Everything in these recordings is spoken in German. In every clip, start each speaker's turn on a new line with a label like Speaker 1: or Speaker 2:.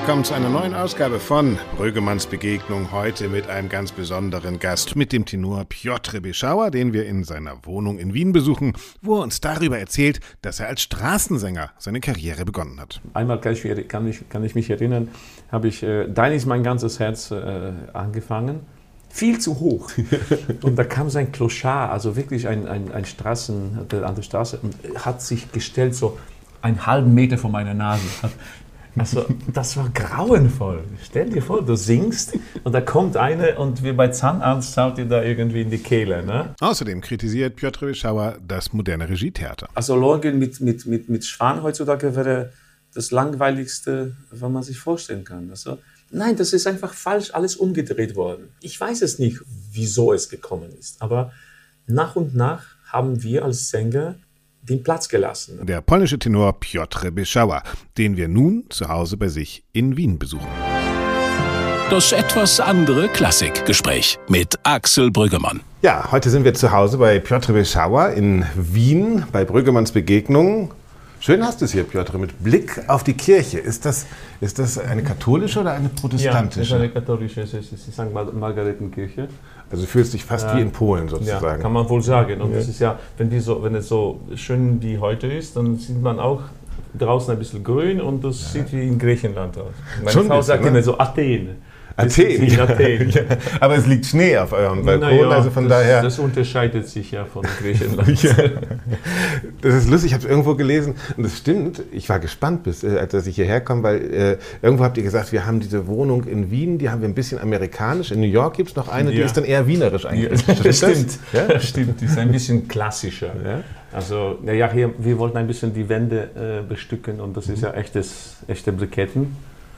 Speaker 1: willkommen zu einer neuen Ausgabe von Brüggemanns Begegnung. Heute mit einem ganz besonderen Gast, mit dem Tenor Piotr Beschauer, den wir in seiner Wohnung in Wien besuchen, wo er uns darüber erzählt, dass er als Straßensänger seine Karriere begonnen hat.
Speaker 2: Einmal kann ich mich erinnern, habe ich Dein ist mein ganzes Herz angefangen. Viel zu hoch. Und da kam so ein Clochard, also wirklich ein an der Straße, und hat sich gestellt, so einen halben Meter vor meiner Nase. Also, das war grauenvoll. Stell dir vor, du singst und da kommt eine und wie bei Zahnarzt schaut dir da irgendwie in die Kehle. Ne?
Speaker 1: Außerdem kritisiert Piotr Beschauer das moderne Regietheater.
Speaker 2: Also Lorgen mit Schwan heutzutage wäre das Langweiligste, was man sich vorstellen kann. Also, nein, das ist einfach falsch, alles umgedreht worden. Ich weiß es nicht, wieso es gekommen ist, aber nach und nach haben wir als Sänger den Platz gelassen.
Speaker 1: Der polnische Tenor Piotr Beschauer, den wir nun zu Hause bei sich in Wien besuchen.
Speaker 3: Das etwas andere Klassikgespräch mit Axel Brüggemann.
Speaker 1: Ja, heute sind wir zu Hause bei Piotr Beschauer in Wien bei Brüggemanns Begegnung. Schön hast du es hier, Piotr, mit Blick auf die Kirche. Ist das eine katholische oder eine protestantische?
Speaker 2: Ja, das ist eine katholische, es ist die St. Margaretenkirche.
Speaker 1: Also du fühlst dich fast wie in Polen sozusagen.
Speaker 2: Ja, kann man wohl sagen. Und das ist ja, wenn es so schön wie heute ist, dann sieht man auch draußen ein bisschen grün und das sieht wie in Griechenland aus. Meine Frau sagt immer so Athen.
Speaker 1: Athen. Ja. Aber es liegt Schnee auf eurem Balkon, also von daher...
Speaker 2: Das unterscheidet sich ja von Griechenland.
Speaker 1: Ja. Das ist lustig, ich habe es irgendwo gelesen und das stimmt. Ich war gespannt, als ich hierher komme, weil irgendwo habt ihr gesagt, wir haben diese Wohnung in Wien, die haben wir ein bisschen amerikanisch. In New York gibt es noch eine, die ist dann eher wienerisch eingerichtet.
Speaker 2: Ja, stimmt. Ja? Stimmt, die ist ein bisschen klassischer. Ja? Also, hier, wir wollten ein bisschen die Wände bestücken und das ist ja echte Briketten.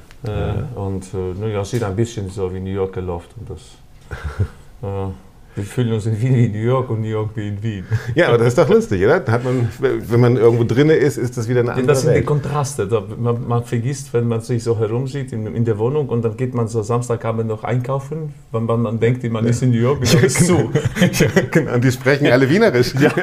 Speaker 2: Sieht ein bisschen so wie New Yorker Loft und das. Wir fühlen uns in Wien wie New York und New York wie in Wien.
Speaker 1: Ja, aber das ist doch lustig, oder? Da hat man, wenn man irgendwo drinne ist das wieder eine andere Welt.
Speaker 2: Das sind die Kontraste. Man vergisst, wenn man sich so herumsieht in der Wohnung und dann geht man so Samstagabend noch einkaufen, wenn man denkt, man ist in New York und dann ist zu.
Speaker 1: Ja, genau. Und die sprechen alle Wienerisch. Ja.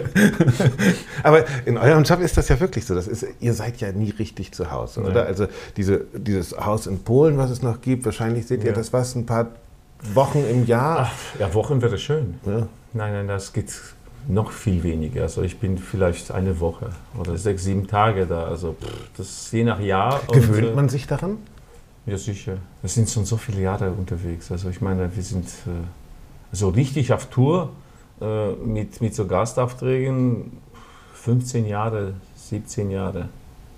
Speaker 1: Aber in eurem Job ist das ja wirklich so. Ihr seid ja nie richtig zu Hause, oder?
Speaker 2: Nein.
Speaker 1: Also dieses Haus in Polen, was es noch gibt, wahrscheinlich seht ihr das ein paar Wochen im Jahr?
Speaker 2: Ja, Wochen wäre schön.
Speaker 1: Ja.
Speaker 2: Nein, das geht noch viel weniger. Also ich bin vielleicht eine Woche oder 6, 7 Tage da. Also das ist je nach Jahr.
Speaker 1: Gewöhnt man sich daran?
Speaker 2: Ja, sicher. Wir sind schon so viele Jahre unterwegs. Also ich meine, wir sind so richtig auf Tour mit so Gastaufträgen 15 Jahre, 17 Jahre.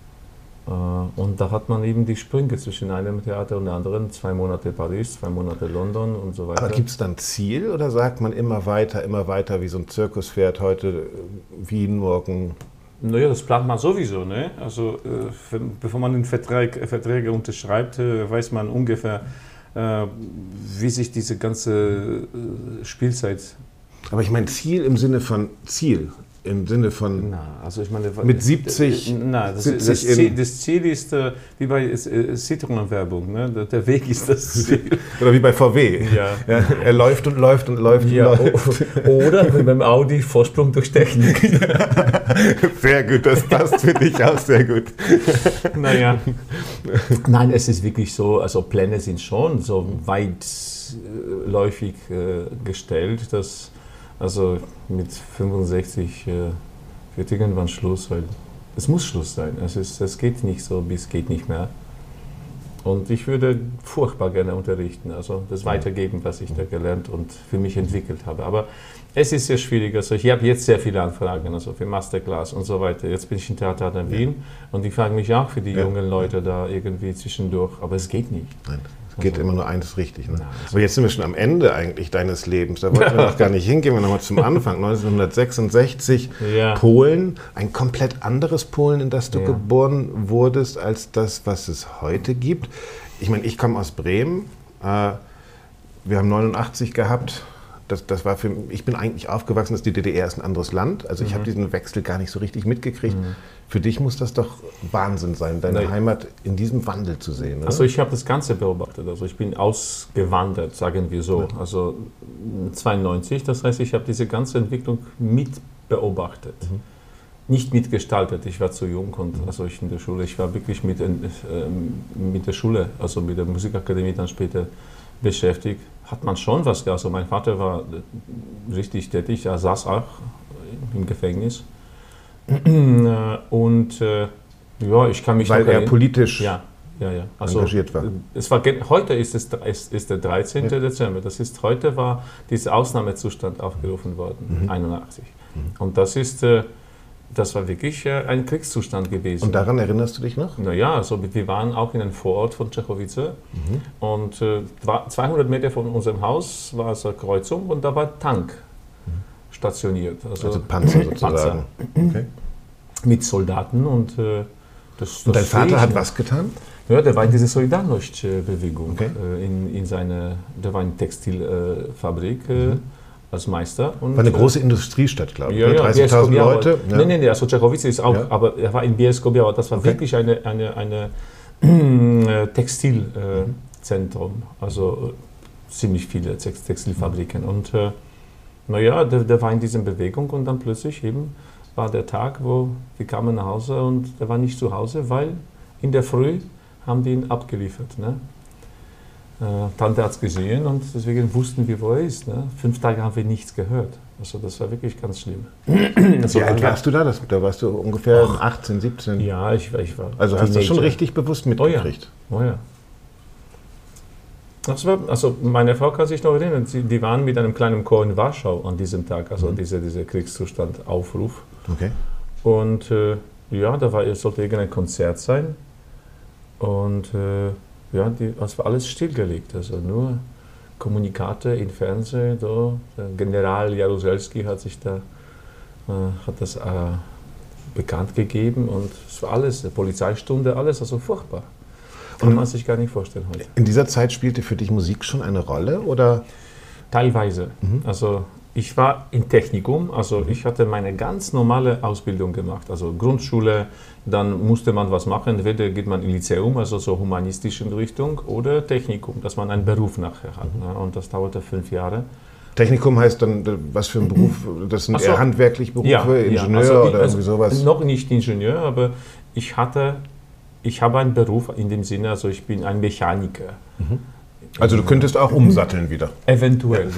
Speaker 2: Und da hat man eben die Sprünge zwischen einem Theater und dem anderen, 2 Monate Paris, 2 Monate London und so weiter.
Speaker 1: Aber gibt es dann ein Ziel oder sagt man immer weiter wie so ein Zirkuspferd, heute Wien, morgen?
Speaker 2: Naja, das plant man sowieso. Ne? Also bevor man den Verträge unterschreibt, weiß man ungefähr, wie sich diese ganze Spielzeit...
Speaker 1: Aber ich meine Ziel im Sinne von Ziel. Im Sinne von
Speaker 2: ich meine,
Speaker 1: mit 70,
Speaker 2: das Ziel ist wie bei Citroën-Werbung, ne? Der Weg ist das Ziel.
Speaker 1: Oder wie bei VW. Ja. Ja, er läuft und läuft und läuft und läuft.
Speaker 2: Oder wie beim Audi, Vorsprung durch Technik.
Speaker 1: Sehr gut, das passt für dich auch sehr gut.
Speaker 2: Naja. Nein, es ist wirklich so, also Pläne sind schon so weitläufig gestellt, dass also mit 65 wird irgendwann Schluss, weil es muss Schluss sein. Es geht nicht so, bis geht nicht mehr. Und ich würde furchtbar gerne unterrichten, also das weitergeben, was ich da gelernt und für mich entwickelt habe. Aber es ist sehr schwierig. Also ich habe jetzt sehr viele Anfragen, also für Masterclass und so weiter. Jetzt bin ich im Theater in Wien und die fragen mich auch für die jungen Leute da irgendwie zwischendurch, aber es geht nicht.
Speaker 1: Nein. Geht immer nur eines richtig. Ne? Aber jetzt sind wir schon am Ende eigentlich deines Lebens. Da wollten wir noch gar nicht hingehen. Wir nochmal zum Anfang. 1966, Polen. Ein komplett anderes Polen, in das du geboren wurdest, als das, was es heute gibt. Ich meine, ich komme aus Bremen. Wir haben 89 gehabt. Das war ich bin eigentlich aufgewachsen, dass die DDR ist ein anderes Land. Also ich habe diesen Wechsel gar nicht so richtig mitgekriegt. Für dich muss das doch Wahnsinn sein, deine Heimat in diesem Wandel zu sehen, oder?
Speaker 2: Also ich habe das Ganze beobachtet. Also ich bin ausgewandert, sagen wir so. Also 92, das heißt, ich habe diese ganze Entwicklung mit beobachtet. nicht mitgestaltet. Ich war zu jung und also ich in der Schule. Ich war wirklich mit der Schule, also mit der Musikakademie dann später beschäftigt. Hat man schon was gehabt. Also mein Vater war richtig tätig, er saß auch im Gefängnis. Und ja, ich kann mich
Speaker 1: weil er politisch
Speaker 2: also,
Speaker 1: engagiert war.
Speaker 2: Heute ist der 13. Dezember. Heute war dieser Ausnahmezustand aufgerufen worden, 81. Und das war wirklich ein Kriegszustand gewesen.
Speaker 1: Und daran erinnerst du dich noch?
Speaker 2: Naja, also wir waren auch in einem Vorort von Čechovice und 200 Meter von unserem Haus war so eine Kreuzung und da war ein Tank stationiert.
Speaker 1: Also Panzer sozusagen. Okay.
Speaker 2: Mit Soldaten und das
Speaker 1: Und dein Vater hat was getan?
Speaker 2: Ja, der war in dieser Solidarność-Bewegung.
Speaker 1: Okay.
Speaker 2: Der war in Textilfabrik als Meister. Und,
Speaker 1: war eine große Industriestadt, glaube ich.
Speaker 2: Ja,
Speaker 1: 30.000 Leute.
Speaker 2: Ja. Nein, also Čechovice ist auch, aber er war in Bielsko-Biała. Das war wirklich eine Textilzentrum, also ziemlich viele Textilfabriken. Und der war in dieser Bewegung und dann plötzlich eben war der Tag, wo wir kamen nach Hause und er war nicht zu Hause, weil in der Früh haben die ihn abgeliefert. Ne? Tante hat es gesehen und deswegen wussten wir, wo er ist. Ne? 5 Tage haben wir nichts gehört. Also das war wirklich ganz schlimm.
Speaker 1: Wie alt warst du da? Da warst du ungefähr 18, 17?
Speaker 2: Ja, ich war
Speaker 1: also hast du das schon richtig bewusst mitgekriegt?
Speaker 2: Oh ja. Also meine Frau kann sich noch erinnern, die waren mit einem kleinen Chor in Warschau an diesem Tag, also dieser Kriegszustand Aufruf.
Speaker 1: Okay.
Speaker 2: Und sollte irgendein Konzert sein. Und es war alles stillgelegt, also nur Kommunikate im Fernsehen. So. Der General Jaruzelski hat das bekannt gegeben und es war alles, eine Polizeistunde, alles, also furchtbar. Kann man sich gar nicht vorstellen heute.
Speaker 1: In dieser Zeit spielte für dich Musik schon eine Rolle, oder?
Speaker 2: Teilweise. Also ich war im Technikum, also ich hatte meine ganz normale Ausbildung gemacht, also Grundschule, dann musste man was machen, entweder geht man in Lyzeum, also so humanistische Richtung, oder Technikum, dass man einen Beruf nachher hat. Ne? Und das dauerte 5 Jahre.
Speaker 1: Technikum heißt dann, was für ein Beruf? Das sind eher handwerkliche Berufe, Ingenieur oder irgendwie sowas?
Speaker 2: Noch nicht Ingenieur, aber ich habe einen Beruf in dem Sinne, also ich bin ein Mechaniker.
Speaker 1: Also du könntest auch umsatteln wieder?
Speaker 2: Eventuell,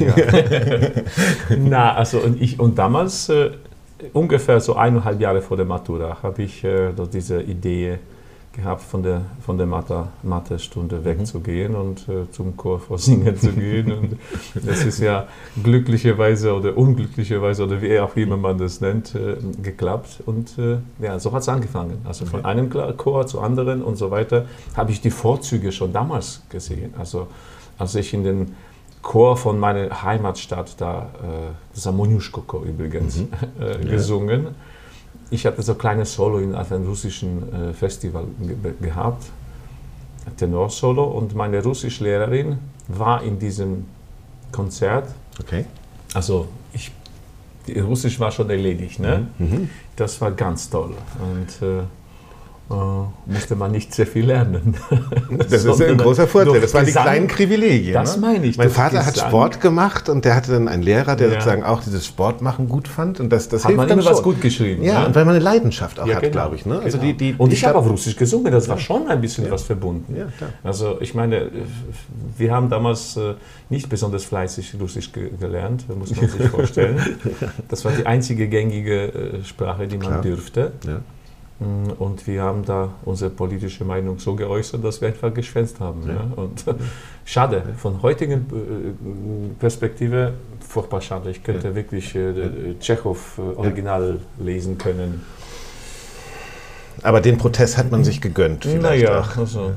Speaker 2: ja. Und damals, ungefähr so 1,5 Jahre vor der Matura, habe ich diese Idee gehabt, von der Mathe-Stunde wegzugehen und zum Chor vorsingen zu gehen. Und das ist ja glücklicherweise oder unglücklicherweise oder wie auch immer man das nennt, geklappt. Und so hat es angefangen. Also von einem Chor zu anderen und so weiter habe ich die Vorzüge schon damals gesehen. Also als ich in den Chor von meiner Heimatstadt, das Moniuszko-Chor übrigens, gesungen. Ich hatte so ein kleines Solo auf einem russischen Festival gehabt, Tenorsolo, und meine Russischlehrerin war in diesem Konzert.
Speaker 1: Okay.
Speaker 2: Also Russisch war schon erledigt, ne? Das war ganz toll und musste man nicht sehr viel lernen.
Speaker 1: Das ist ein großer Vorteil. Das waren die kleinen Privilegien.
Speaker 2: Das meine ich.
Speaker 1: Mein Vater hat Sport gemacht und der hatte dann einen Lehrer, der sozusagen auch dieses Sportmachen gut fand. Und das
Speaker 2: hat
Speaker 1: hilft
Speaker 2: man
Speaker 1: dann
Speaker 2: immer
Speaker 1: schon.
Speaker 2: Was gut geschrieben.
Speaker 1: Ja,
Speaker 2: ne?
Speaker 1: Und weil man eine Leidenschaft auch hat,
Speaker 2: genau,
Speaker 1: glaube ich. Ne? Also
Speaker 2: genau. Und ich habe auf Russisch gesungen, das war schon ein bisschen was verbunden.
Speaker 1: Ja, klar.
Speaker 2: Also ich meine, wir haben damals nicht besonders fleißig Russisch gelernt, muss man sich vorstellen. Das war die einzige gängige Sprache, die man dürfte. Ja. Und wir haben da unsere politische Meinung so geäußert, dass wir einfach geschwänzt haben. Ja. Ja. Und schade, von heutigen Perspektive furchtbar schade. Ich könnte wirklich Tschechow Original lesen können.
Speaker 1: Aber den Protest hat man sich gegönnt vielleicht auch.
Speaker 2: Also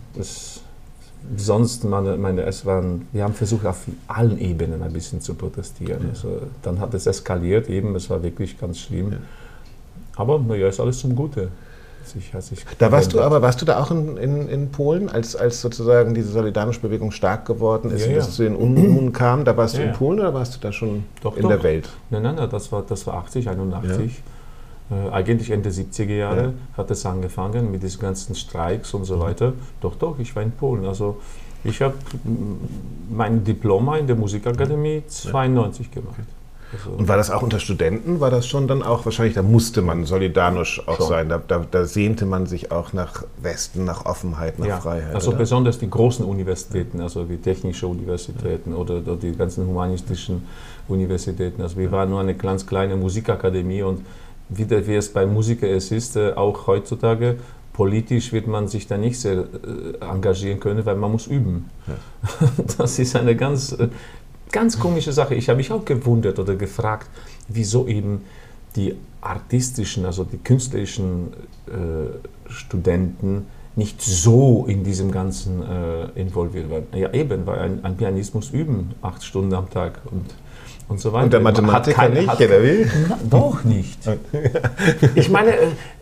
Speaker 2: sonst, wir haben versucht, auf allen Ebenen ein bisschen zu protestieren. Ja. Also, dann hat es eskaliert, es war wirklich ganz schlimm. Ja. Aber ist alles zum Gute.
Speaker 1: Warst du da auch in Polen, als sozusagen diese solidarische Bewegung stark geworden ist und es zu den Unruhen kam? Da warst du in Polen oder warst du da schon der Welt?
Speaker 2: Nein, das war 80, 81. Ja. Eigentlich Ende 70er Jahre hat es angefangen mit diesen ganzen Streiks und so weiter. Doch, ich war in Polen. Also ich habe mein Diploma in der Musikakademie 92 gemacht. Also
Speaker 1: und war das auch unter Studenten? War das schon dann auch wahrscheinlich, da musste man solidarisch auch
Speaker 2: schon
Speaker 1: sein, da sehnte man sich auch nach Westen, nach Offenheit, nach Freiheit?
Speaker 2: Also
Speaker 1: oder?
Speaker 2: besonders die großen Universitäten, also die technische Universitäten oder die ganzen humanistischen Universitäten. Also wir waren nur eine ganz kleine Musikakademie und wie es bei Musikern ist, auch heutzutage, politisch wird man sich da nicht sehr engagieren können, weil man muss üben. Ja. Das ist eine ganz komische Sache. Ich habe mich auch gewundert oder gefragt, wieso eben die artistischen, also die künstlerischen Studenten nicht so in diesem Ganzen involviert waren. Ja eben, weil ein Pianist muss üben, 8 Stunden am Tag und so weiter.
Speaker 1: Und der Mathematiker nicht, oder wie?
Speaker 2: Doch nicht. Ich meine,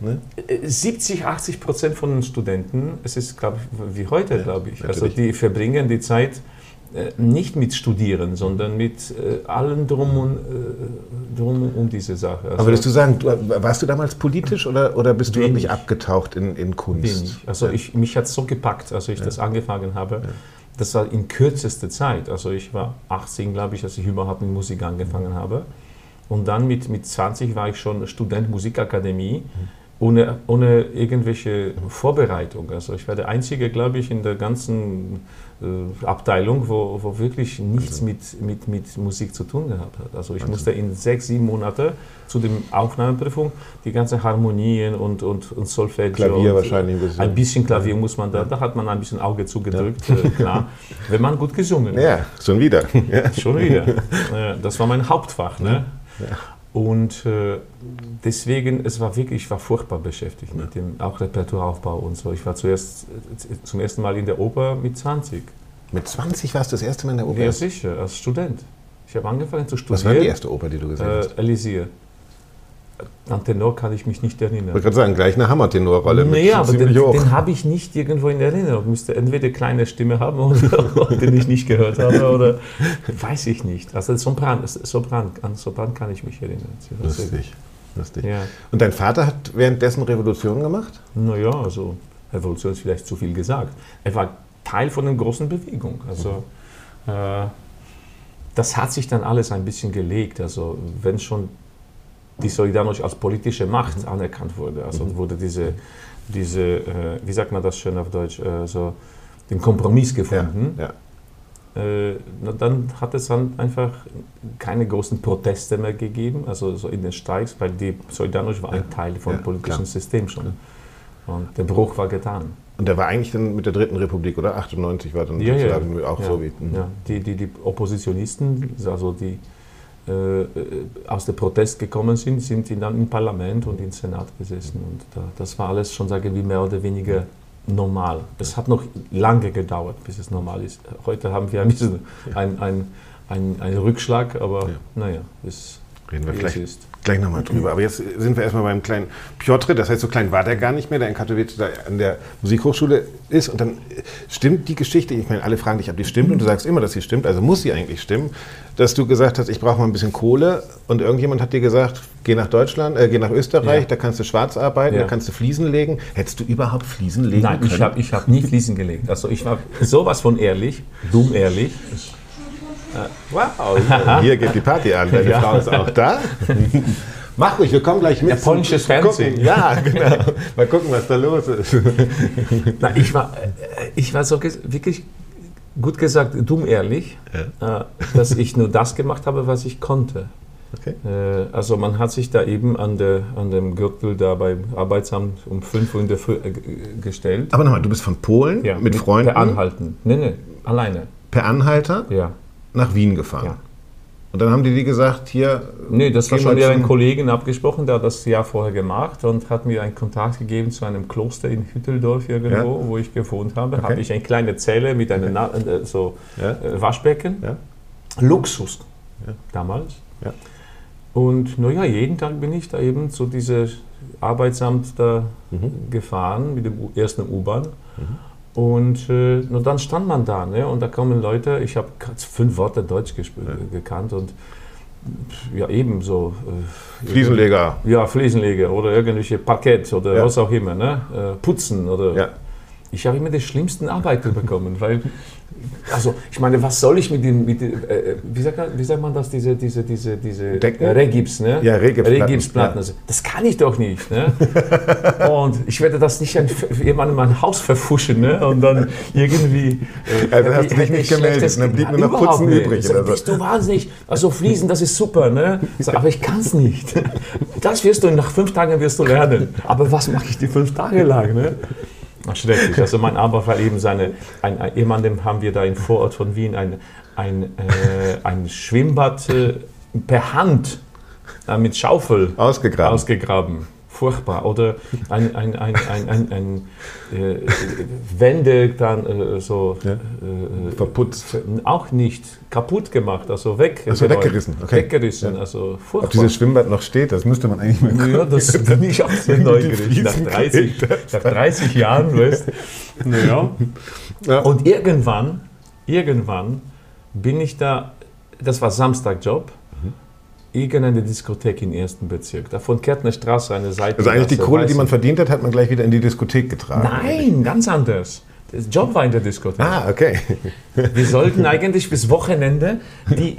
Speaker 2: 70-80% von den Studenten, es ist, glaube ich, wie heute, glaube ich, also die verbringen die Zeit nicht mit Studieren, sondern mit allem drum um diese Sache. Also,
Speaker 1: aber würdest du sagen, warst du damals politisch oder bist du wirklich abgetaucht in Kunst?
Speaker 2: Wenig. Also mich hat es so gepackt, als ich das angefangen habe. Ja. Das war in kürzester Zeit. Also ich war 18, glaube ich, als ich überhaupt mit Musik angefangen habe. Und dann mit 20 war ich schon Student Musikakademie, ohne irgendwelche Vorbereitung. Also ich war der Einzige, glaube ich, in der ganzen Abteilung, wo wirklich nichts mit Musik zu tun gehabt hat. Also ich musste in 6-7 Monate zu dem Aufnahmeprüfung die ganzen Harmonien und Solfeggio.
Speaker 1: Klavier wahrscheinlich
Speaker 2: ein bisschen Klavier muss man da hat man ein bisschen Auge zugedrückt, klar, wenn man gut gesungen hat.
Speaker 1: Ja, schon wieder.
Speaker 2: Schon wieder. Das war mein Hauptfach. Ne? Ja. Und deswegen, ich war furchtbar beschäftigt mit dem auch Repertoireaufbau und so. Ich war zum ersten Mal in der Oper mit 20.
Speaker 1: Mit 20 warst du das erste Mal in der Oper?
Speaker 2: Ja, sicher, als Student. Ich habe angefangen zu studieren.
Speaker 1: Was war die erste Oper, die du gesehen hast?
Speaker 2: Elisir. An Tenor kann ich mich nicht erinnern.
Speaker 1: Ich wollte gerade sagen, gleich eine Hammer-Tenorrolle.
Speaker 2: Naja, aber den habe ich nicht irgendwo in Erinnerung. Ich müsste entweder eine kleine Stimme haben oder den ich nicht gehört habe oder weiß ich nicht. Also an Sopran kann ich mich erinnern.
Speaker 1: Lustig. Ja. Und dein Vater hat währenddessen Revolution gemacht?
Speaker 2: Naja, also Revolution ist vielleicht zu viel gesagt. Er war Teil von einer großen Bewegung. Also das hat sich dann alles ein bisschen gelegt. Also wenn schon die Solidarność als politische Macht anerkannt wurde. Also wurde diese wie sagt man das schön auf Deutsch, so den Kompromiss gefunden. Ja, ja. Dann hat es dann einfach keine großen Proteste mehr gegeben, also so in den Streiks, weil die Solidarność war ein Teil vom politischen System schon. Und der Bruch war getan.
Speaker 1: Und der war eigentlich dann mit der Dritten Republik, oder? 98 war dann sozusagen auch so wie...
Speaker 2: Ja, die Oppositionisten, also die aus dem Protest gekommen sind dann im Parlament und im Senat gesessen. Und das war alles schon, sage ich, mehr oder weniger normal. Es hat noch lange gedauert, bis es normal ist. Heute haben wir ein bisschen einen Rückschlag, aber naja,
Speaker 1: reden wir vielleicht gleich nochmal drüber. Aber jetzt sind wir erstmal beim kleinen Piotr, das heißt, so klein war der gar nicht mehr, der in Katowice da an der Musikhochschule ist. Und dann stimmt die Geschichte, ich meine, alle fragen dich, ob die stimmt und du sagst immer, dass sie stimmt, also muss sie eigentlich stimmen, dass du gesagt hast, ich brauche mal ein bisschen Kohle und irgendjemand hat dir gesagt, geh nach Deutschland, geh nach Österreich, da kannst du schwarz arbeiten, da kannst du Fliesen legen. Hättest du überhaupt Fliesen legen können?
Speaker 2: Nein, ich hab nie Fliesen gelegt. Also ich war sowas von ehrlich, dumm ehrlich.
Speaker 1: Wow, hier geht die Party an, deine Frau ist auch da. Mach ruhig, wir kommen gleich mit.
Speaker 2: Ja, polnisches Fernsehen.
Speaker 1: Ja, genau. Mal gucken, was da los ist.
Speaker 2: Na, ich war so wirklich, gut gesagt, dumm ehrlich, dass ich nur das gemacht habe, was ich konnte. Okay. Also man hat sich da eben an dem Gürtel da beim Arbeitsamt um 5 Uhr in der Früh gestellt.
Speaker 1: Aber nochmal, du bist von Polen mit Freunden?
Speaker 2: Per Anhalten. Nee, alleine.
Speaker 1: Per Anhalter?
Speaker 2: Ja.
Speaker 1: Nach Wien gefahren? Ja. Und dann haben die gesagt, hier...
Speaker 2: Nee, das war schon mit einem Kollegen abgesprochen, der hat das Jahr vorher gemacht und hat mir einen Kontakt gegeben zu einem Kloster in Hütteldorf irgendwo, wo ich gewohnt habe. Okay. Habe ich eine kleine Zelle mit einem Waschbecken. Ja. Luxus damals. Ja. Und naja, jeden Tag bin ich da eben zu diesem Arbeitsamt da gefahren mit dem ersten U-Bahn. Und dann stand man da, ne? Und da kommen Leute, ich habe 5 Worte Deutsch gekannt und ja eben so...
Speaker 1: Fliesenleger.
Speaker 2: Ja, Fliesenleger oder irgendwelche Parkett oder was auch immer, ne? Putzen oder... Ja. Ich habe immer die schlimmsten Arbeiten bekommen, weil, also ich meine, was soll ich mit dem, wie sagt man das, diese Regips, ne?
Speaker 1: Ja,
Speaker 2: Regipsplatten. Ja. Das kann ich doch nicht, ne? Und ich werde das nicht jemandem mein Haus verfuschen, ne? Und dann irgendwie...
Speaker 1: Also hast du dich nicht gemeldet, dann blieb nur noch Putzen übrig.
Speaker 2: Oder so. Bist du wahnsinnig? Also Fliesen, das ist super, ne? So, aber ich kann es nicht. Das wirst du, nach 5 Tagen wirst du lernen. Aber was mache ich die 5 Tage lang, ne? Ach, schrecklich. Also mein Arbeit war eben jemandem haben wir da im Vorort von Wien ein Schwimmbad per Hand mit Schaufel ausgegraben. Furchtbar. Oder Wände dann
Speaker 1: verputzt.
Speaker 2: Auch nicht. Kaputt gemacht, also
Speaker 1: weggerissen. Okay.
Speaker 2: Weggerissen, also furchtbar.
Speaker 1: Ob dieses Schwimmbad noch steht, das müsste man eigentlich mal gucken.
Speaker 2: Ja, das bin ich auch sehr neugierig. Nach 30 Jahren, weißt du. Naja. Ja. Und irgendwann bin ich da, das war Samstagjob, irgendeine Diskothek im 1. Bezirk, da von Kärtner Straße eine Seite.
Speaker 1: Also eigentlich die Kohle, die man verdient hat, hat man gleich wieder in die Diskothek getragen.
Speaker 2: Nein, ganz anders. Der Job war in der Diskothek.
Speaker 1: Ah, okay.
Speaker 2: Wir sollten eigentlich bis Wochenende die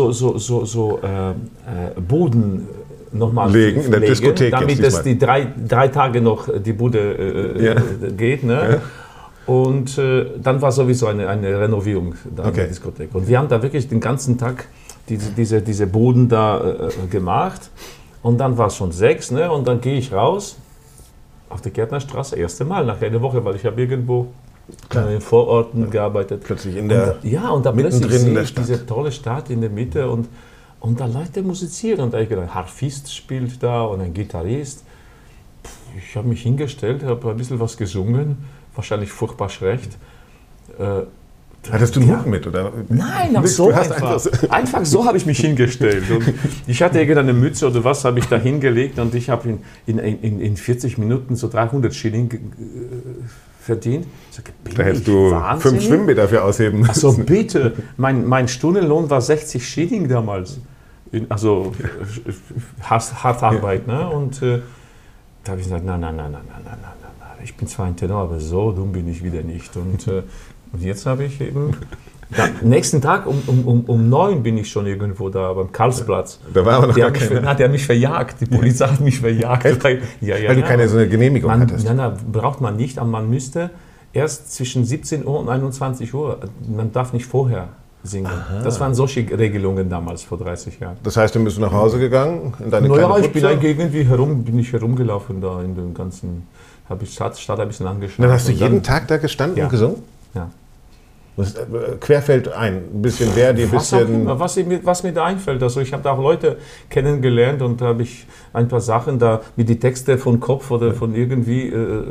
Speaker 2: Boden nochmal
Speaker 1: legen, in der Diskothek,
Speaker 2: damit es die drei Tage noch die Bude geht. Ne? Ja. Und dann war sowieso eine Renovierung da in der Diskothek. Und wir haben da wirklich den ganzen Tag diese Boden da gemacht. Und dann war es schon 6, ne? Und dann gehe ich raus auf der Kärtnerstraße, erste Mal nach einer Woche, weil ich habe irgendwo in den Vororten gearbeitet.
Speaker 1: Plötzlich in der
Speaker 2: und da plötzlich sehe ich diese tolle Stadt in der Mitte und da Leute musizieren. Und da ich gedacht, ein Harfist spielt da und ein Gitarrist. Ich habe mich hingestellt, habe ein bisschen was gesungen, wahrscheinlich furchtbar schlecht.
Speaker 1: Hattest du einen Hut mit, oder?
Speaker 2: Nein, einfach so habe ich mich hingestellt. Und ich hatte irgendeine Mütze oder was, habe ich da hingelegt und ich habe in 40 Minuten so 300 Schilling verdient. Ich sage,
Speaker 1: da hättest du wahnsinnig? 5 Schwimmbäder dafür ausheben müssen.
Speaker 2: Also bitte, mein Stundenlohn war 60 Schilling damals. Also Hartarbeit. Ne? Und da habe ich gesagt, nein. Ich bin zwar ein Tenor, aber so dumm bin ich wieder nicht. Und jetzt habe ich eben, nächsten Tag um 9 bin ich schon irgendwo da beim Karlsplatz.
Speaker 1: Da war aber noch gar keiner.
Speaker 2: Der hat mich verjagt, die Polizei hat mich verjagt.
Speaker 1: Weil du keine so eine Genehmigung hattest.
Speaker 2: Nein, braucht man nicht, aber man müsste erst zwischen 17 Uhr und 21 Uhr, man darf nicht vorher singen. Aha. Das waren solche Regelungen damals, vor 30 Jahren.
Speaker 1: Das heißt, du bist nach Hause gegangen, in deine
Speaker 2: kleine
Speaker 1: Putze?
Speaker 2: Ich bin irgendwie herumgelaufen da in den ganzen, habe ich Stadt ein bisschen angeschaut.
Speaker 1: Dann hast du jeden Tag da gestanden und gesungen?
Speaker 2: Ja.
Speaker 1: Querfeld ein, ein bisschen Verdi, ein bisschen...
Speaker 2: Was mir da einfällt. Also ich habe da auch Leute kennengelernt und da habe ich ein paar Sachen da, wie die Texte von Kopf oder von irgendwie,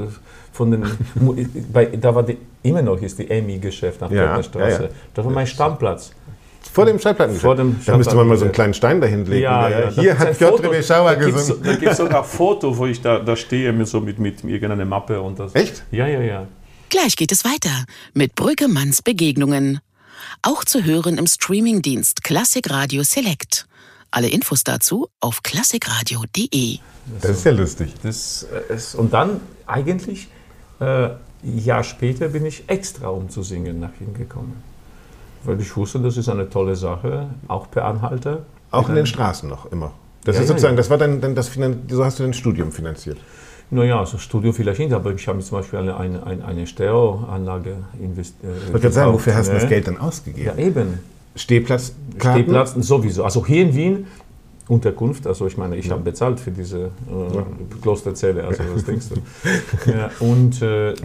Speaker 2: da war immer noch ist die EMI-Geschäft nach der Straße. Das war mein Stammplatz.
Speaker 1: Vor dem Schallplattengeschäft? Da müsste man mal so einen kleinen Stein dahin legen.
Speaker 2: Ja.
Speaker 1: Hier hat Piotr Wieszała gesungen.
Speaker 2: Da gibt es sogar ein Foto, wo ich da stehe mit irgendeiner Mappe. Und das.
Speaker 1: Echt?
Speaker 2: Ja.
Speaker 4: Gleich geht es weiter mit Brüggemanns Begegnungen. Auch zu hören im Streamingdienst Klassik Radio Select. Alle Infos dazu auf klassikradio.de.
Speaker 1: Das ist ja lustig.
Speaker 2: Und dann eigentlich, ein Jahr später bin ich extra, um zu singen, nach Wien gekommen. Weil ich wusste, das ist eine tolle Sache, auch per Anhalter.
Speaker 1: Auch in den Straßen noch immer. Das ist sozusagen, das war dann so hast du dein Studium finanziert.
Speaker 2: Naja, also Studio vielleicht nicht, aber ich habe zum Beispiel eine Stereoanlage investiert.
Speaker 1: Ich wollte sagen, wofür hast du das Geld dann ausgegeben?
Speaker 2: Ja, eben.
Speaker 1: Stehplatz
Speaker 2: sowieso. Also hier in Wien, Unterkunft, also ich meine, ich habe bezahlt für diese Klosterzelle, also was denkst du? Ja, und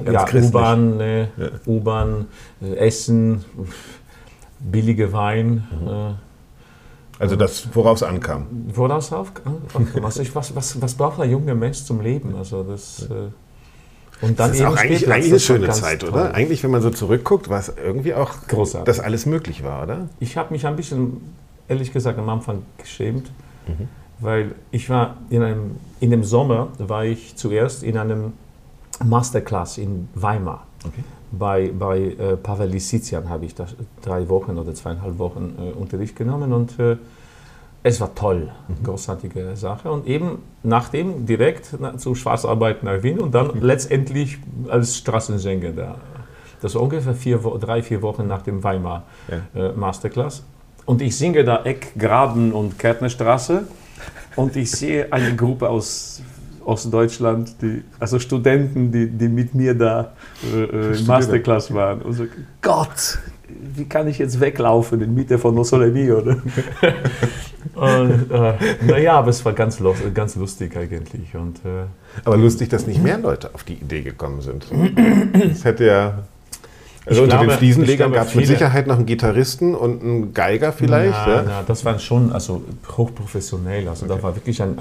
Speaker 2: U-Bahn, Essen, billige Wein.
Speaker 1: Also das, worauf es ankam.
Speaker 2: Worauf es ankam. Also was braucht ein junger Mensch zum Leben? Also das, und dann
Speaker 1: das ist auch eigentlich eine schöne Zeit, toll. Oder? Eigentlich, wenn man so zurückguckt, war es irgendwie auch großartig, dass alles möglich war, oder?
Speaker 2: Ich habe mich ein bisschen, ehrlich gesagt, am Anfang geschämt, weil ich war in dem Sommer war ich zuerst in einem Masterclass in Weimar. Okay. Bei Pavel Lisizian habe ich da 3 Wochen oder 2,5 Wochen Unterricht genommen und Es war toll, großartige Sache. Und eben nachdem direkt zu Schwarzarbeit nach Wien und dann letztendlich als Straßensänger da. Das war ungefähr 3-4 Wochen nach dem Weimar Masterclass. Und ich singe da Eckgraben und Kärtnerstraße und ich sehe eine Gruppe aus Ostdeutschland, also Studenten, die mit mir da im Masterclass waren. Und so, Gott, wie kann ich jetzt weglaufen in Mitte von Mussolini, oder? Und naja, aber es war ganz lustig eigentlich. Und,
Speaker 1: aber lustig, dass nicht mehr Leute auf die Idee gekommen sind. Es hätte ja... Also unter den Fliesenlegern gab es mit Sicherheit noch einen Gitarristen und einen Geiger vielleicht.
Speaker 2: Ja, das waren schon hochprofessionell. Also da war wirklich ein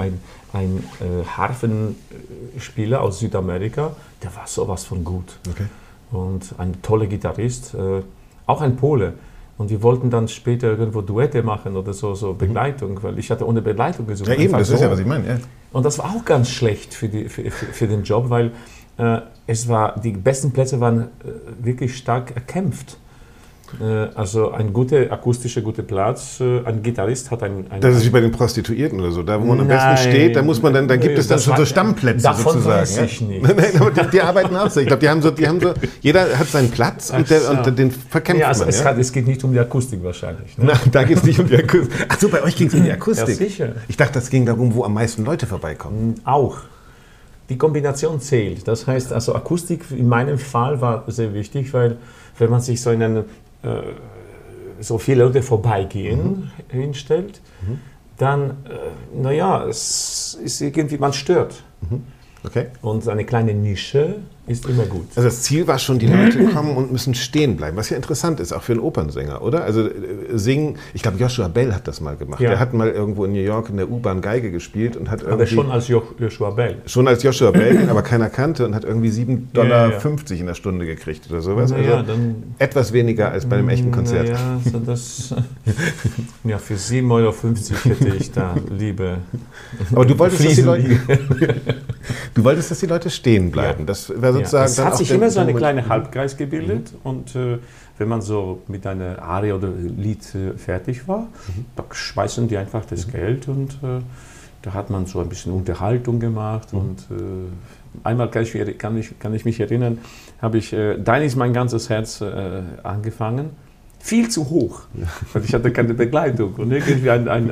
Speaker 2: Harfenspieler aus Südamerika, der war sowas von gut. Okay. Und ein toller Gitarrist, auch ein Pole. Und wir wollten dann später irgendwo Duette machen oder so Begleitung, weil ich hatte ohne Begleitung gesucht.
Speaker 1: Ja eben, das ist ja, was ich meine. Ja.
Speaker 2: Und das war auch ganz schlecht für den Job, weil die besten Plätze waren wirklich stark erkämpft. Also ein akustischer guter Platz, ein Gitarrist hat ein
Speaker 1: das ist wie bei den Prostituierten oder so, da wo man am besten steht, da muss man dann gibt es dann schon so Stammplätze
Speaker 2: davon
Speaker 1: sozusagen.
Speaker 2: Weiß ich nicht.
Speaker 1: Nein, aber die arbeiten auch so. Ich glaube, die haben so, jeder hat seinen Platz und den verkämpft
Speaker 2: also
Speaker 1: man.
Speaker 2: Es geht nicht um die Akustik wahrscheinlich. Ne?
Speaker 1: Nein, da geht es nicht um die Akustik. Ach so, bei euch ging es um die Akustik.
Speaker 2: Ja, sicher.
Speaker 1: Ich dachte, das ging darum, wo am meisten Leute vorbeikommen.
Speaker 2: Auch. Die Kombination zählt. Das heißt, also Akustik in meinem Fall war sehr wichtig, weil wenn man sich so in einem so viele Leute vorbeigehen hinstellt, dann, es ist irgendwie, man stört.
Speaker 1: Okay.
Speaker 2: Und eine kleine Nische ist immer gut.
Speaker 1: Also das Ziel war schon, die Leute kommen und müssen stehen bleiben, was ja interessant ist, auch für einen Opernsänger, oder? Also singen, ich glaube Joshua Bell hat das mal gemacht. Ja. Der hat mal irgendwo in New York in der U-Bahn Geige gespielt und hat irgendwie...
Speaker 2: Aber schon als Joshua Bell.
Speaker 1: Schon als Joshua Bell, den aber keiner kannte und hat irgendwie $7,50 in der Stunde gekriegt oder sowas. Also
Speaker 2: dann,
Speaker 1: etwas weniger als bei einem echten Konzert.
Speaker 2: Also für €7,50 hätte ich da Liebe.
Speaker 1: Aber du wolltest, dass die Leute stehen bleiben. Ja. Das war sozusagen
Speaker 2: es hat sich immer so eine kleine Halbkreis gebildet und wenn man so mit einer Arie oder Lied fertig war, da schmeißen die einfach das Geld und da hat man so ein bisschen Unterhaltung gemacht und einmal kann ich mich erinnern, habe ich Dein ist mein ganzes Herz angefangen, viel zu hoch, weil ich hatte keine Begleitung und irgendwie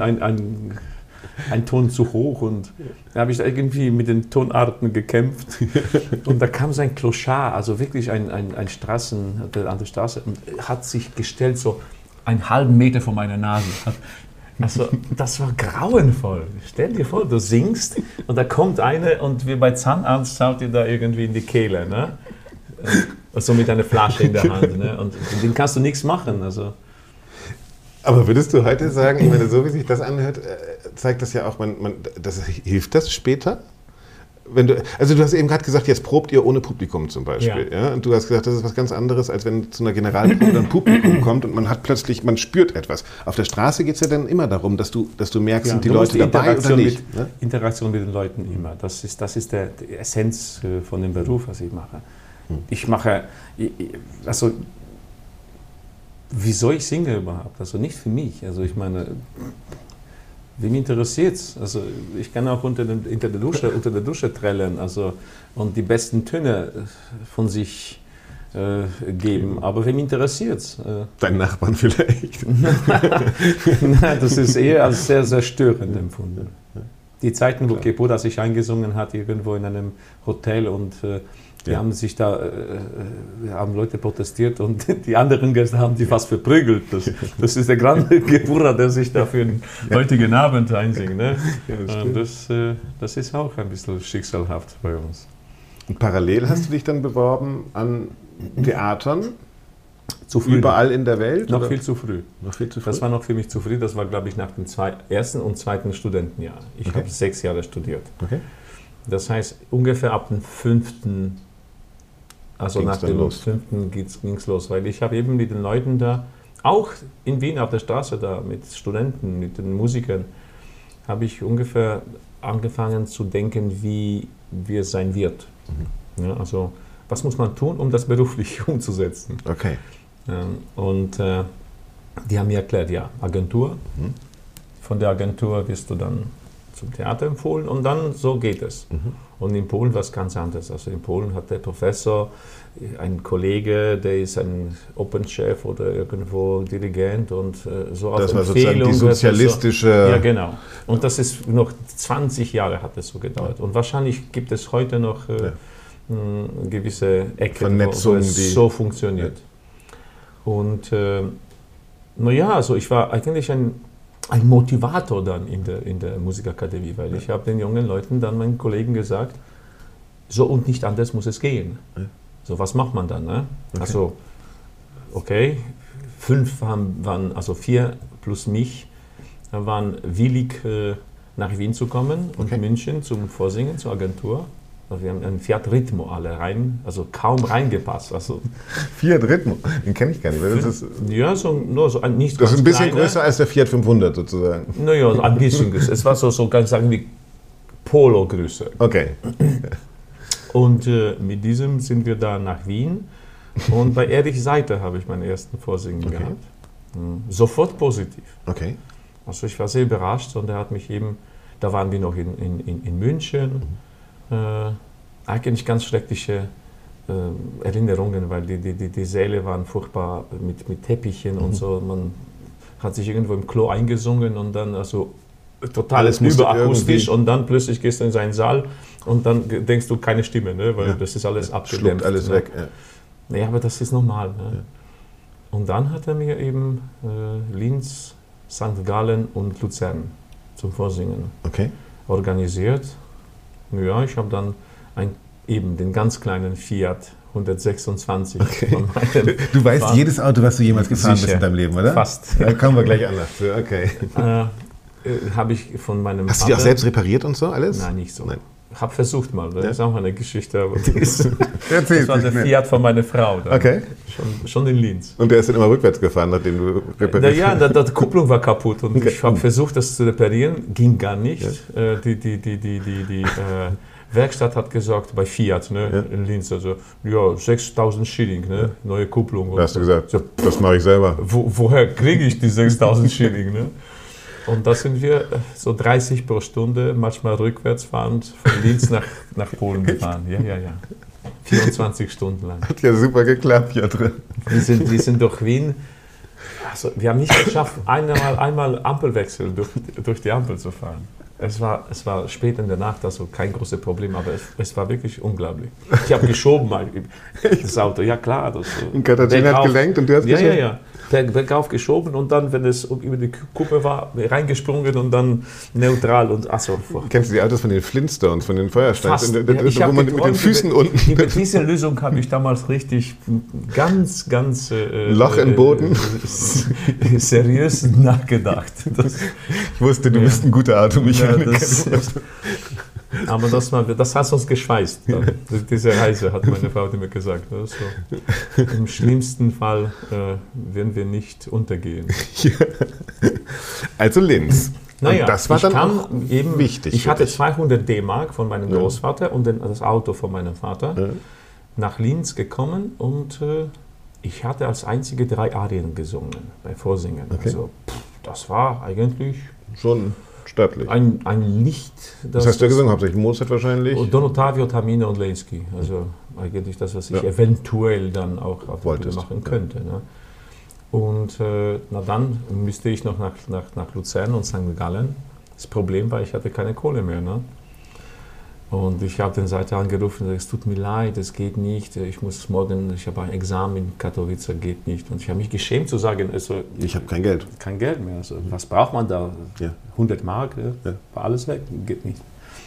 Speaker 2: ein Ton zu hoch und da habe ich irgendwie mit den Tonarten gekämpft und da kam so ein Clochard, also wirklich ein Straßen an der Straße und hat sich gestellt so einen halben Meter vor meiner Nase. Also das war grauenvoll. Stell dir vor, du singst und da kommt eine und wie bei Zahnarzt schaut dir da irgendwie in die Kehle, ne? So mit einer Flasche in der Hand, ne? Und den kannst du nichts machen, also.
Speaker 1: Aber würdest du heute sagen, ich meine, so wie sich das anhört, zeigt das ja auch, hilft das später? Also du hast eben gerade gesagt, jetzt probt ihr ohne Publikum zum Beispiel. Ja. Und du hast gesagt, das ist was ganz anderes, als wenn zu einer Generalprobe dann Publikum kommt und man spürt etwas. Auf der Straße geht es ja dann immer darum, dass du merkst, sind die Leute dabei oder nicht.
Speaker 2: Interaktion mit den Leuten immer. Das ist die Essenz von dem Beruf, was ich mache. Ich mache, also wieso ich singe überhaupt? Also nicht für mich. Also ich meine, wem interessiert es? Also ich kann auch unter der Dusche trällern, also und die besten Töne von sich geben. Aber wem interessiert es?
Speaker 1: Deinen Nachbarn vielleicht.
Speaker 2: Nein, das ist eher als sehr, sehr störend empfunden. Die Zeiten, wo Kepoda sich eingesungen hat, irgendwo in einem Hotel und die haben sich haben Leute protestiert und die anderen Gäste haben die fast verprügelt. Das ist der grande Gebura, der sich da für den heutigen Abend einsingt. Ne? Ja, das ist auch ein bisschen schicksalhaft bei uns.
Speaker 1: Und parallel hast du dich dann beworben an Theatern? Zu früh. Überall in der Welt?
Speaker 2: Noch viel zu früh. Das war noch für mich zu früh. Das war, glaube ich, nach dem ersten und zweiten Studentenjahr. Ich habe 6 Jahre studiert. Okay. Das heißt, ungefähr ab dem 5. Also nach dem 5. ging es los, weil ich habe eben mit den Leuten da, auch in Wien auf der Straße da, mit Studenten, mit den Musikern, habe ich ungefähr angefangen zu denken, wie es sein wird. Ja, also was muss man tun, um das beruflich umzusetzen?
Speaker 1: Okay.
Speaker 2: Und die haben mir erklärt, ja, Agentur, von der Agentur wirst du dann zum Theater empfohlen und dann so geht es. Und in Polen war es ganz anders. Also in Polen hat der Professor, ein Kollege, der ist ein Opernchef oder irgendwo Dirigent und so auf
Speaker 1: das war
Speaker 2: Empfehlung.
Speaker 1: Sozusagen die sozialistische...
Speaker 2: Ja, genau. Und das ist noch 20 Jahre hat es so gedauert. Und wahrscheinlich gibt es heute noch gewisse Ecken, wo es so funktioniert. Und also ich war eigentlich ein Motivator dann in der Musikakademie, weil ich habe den jungen Leuten dann, meinen Kollegen gesagt, so und nicht anders muss es gehen. So, was macht man dann? Ne? Okay. Also, okay, 5 waren, also 4 plus mich, waren willig nach Wien zu kommen und München zum Vorsingen, zur Agentur. Also wir haben einen Fiat Ritmo alle rein, also kaum reingepasst. Also
Speaker 1: Fiat Ritmo, den kenne ich gar nicht. Das ist,
Speaker 2: ja, nur so ein nicht
Speaker 1: das ist ein bisschen
Speaker 2: kleiner,
Speaker 1: größer als der Fiat 500 sozusagen.
Speaker 2: Naja, so ein bisschen größer. Es war so ganz sagen wie Polo-Größe.
Speaker 1: Okay.
Speaker 2: Und mit diesem sind wir da nach Wien. Und bei Erich Seiter habe ich meinen ersten Vorsingen gehabt. Sofort positiv.
Speaker 1: Okay.
Speaker 2: Also ich war sehr überrascht und er hat mich eben, da waren wir noch in München. Eigentlich ganz schreckliche Erinnerungen, weil die Säle waren furchtbar mit Teppichen und so. Man hat sich irgendwo im Klo eingesungen und dann also total überakustisch und dann plötzlich gehst du in seinen Saal und dann denkst du keine Stimme, ne? Weil das ist alles abgedämpft.
Speaker 1: Alles weg.
Speaker 2: Ja, aber das ist normal. Ne? Ja. Und dann hat er mir eben Linz, St. Gallen und Luzern zum Vorsingen organisiert. Ja, ich habe dann eben den ganz kleinen Fiat 126.
Speaker 1: Du weißt jedes Auto, was du jemals gefahren bist in deinem Leben, oder?
Speaker 2: Fast.
Speaker 1: Da kommen wir gleich an dazu. Okay.
Speaker 2: Habe ich von meinem
Speaker 1: Hast du die auch selbst repariert und so alles?
Speaker 2: Nein, nicht so.
Speaker 1: Nein.
Speaker 2: Habe versucht mal, das ist auch eine Geschichte, aber das war der Fiat von meiner Frau. Dann. Schon in Linz.
Speaker 1: Und der ist dann immer rückwärts gefahren, nachdem du repariert hast?
Speaker 2: Ja, die Kupplung war kaputt und ich habe versucht, das zu reparieren, ging gar nicht. Ja. Die Werkstatt hat gesagt, bei Fiat in Linz, also 6.000 Schilling, neue Kupplung.
Speaker 1: Da hast du gesagt, so, das mache ich selber.
Speaker 2: Woher kriege ich die 6.000 Schilling? Ne? Und da sind wir so 30 pro Stunde, manchmal rückwärts fahrend, von Linz nach Polen gefahren. Ja. 24 Stunden lang.
Speaker 1: Hat ja super geklappt hier drin.
Speaker 2: Wir sind durch Wien. Also, wir haben nicht geschafft, einmal Ampelwechsel durch die Ampel zu fahren. Es war spät in der Nacht, also kein großes Problem, aber es war wirklich unglaublich. Ich habe geschoben, das Auto, ja klar.
Speaker 1: Und Katharina hat gelenkt und du hast geschoben?
Speaker 2: Ja. Bergauf geschoben und dann, wenn es über die Kuppe war, reingesprungen und dann neutral und achso.
Speaker 1: Kennst du die Autos von den Flintstones, von den Feuersteins,
Speaker 2: wo
Speaker 1: man mit den Füßen unten...
Speaker 2: Über diese Lösung habe ich damals richtig ganz
Speaker 1: Loch im Boden?
Speaker 2: Seriös nachgedacht.
Speaker 1: Ich wusste, du bist ein guter Automechaniker.
Speaker 2: Aber das hat uns geschweißt. Diese Reise, hat meine Frau mir gesagt. Also, im schlimmsten Fall werden wir nicht untergehen.
Speaker 1: Ja. Also Linz.
Speaker 2: Naja,
Speaker 1: das war dann auch eben wichtig.
Speaker 2: Ich hatte 200 D-Mark von meinem Großvater und das Auto von meinem Vater nach Linz gekommen und ich hatte als einzige 3 Arien gesungen bei Vorsingen. Also das war eigentlich
Speaker 1: schon stattlich.
Speaker 2: Ein Licht.
Speaker 1: Was hast du gesungen? Hauptsächlich Mozart wahrscheinlich?
Speaker 2: Don Ottavio, Tamino und Lenski. Also eigentlich das, was ich eventuell dann auch auf der Bühne machen könnte. Ne? Und dann müsste ich noch nach Luzern und St. Gallen. Das Problem war, ich hatte keine Kohle mehr. Ne? Und ich habe den Seiter angerufen und gesagt, es tut mir leid, es geht nicht, ich habe ein Examen in Katowice, geht nicht. Und ich habe mich geschämt zu sagen, also,
Speaker 1: ich habe kein Geld.
Speaker 2: Kein Geld mehr. Also, was braucht man da? 100 Mark, war alles weg, geht nicht.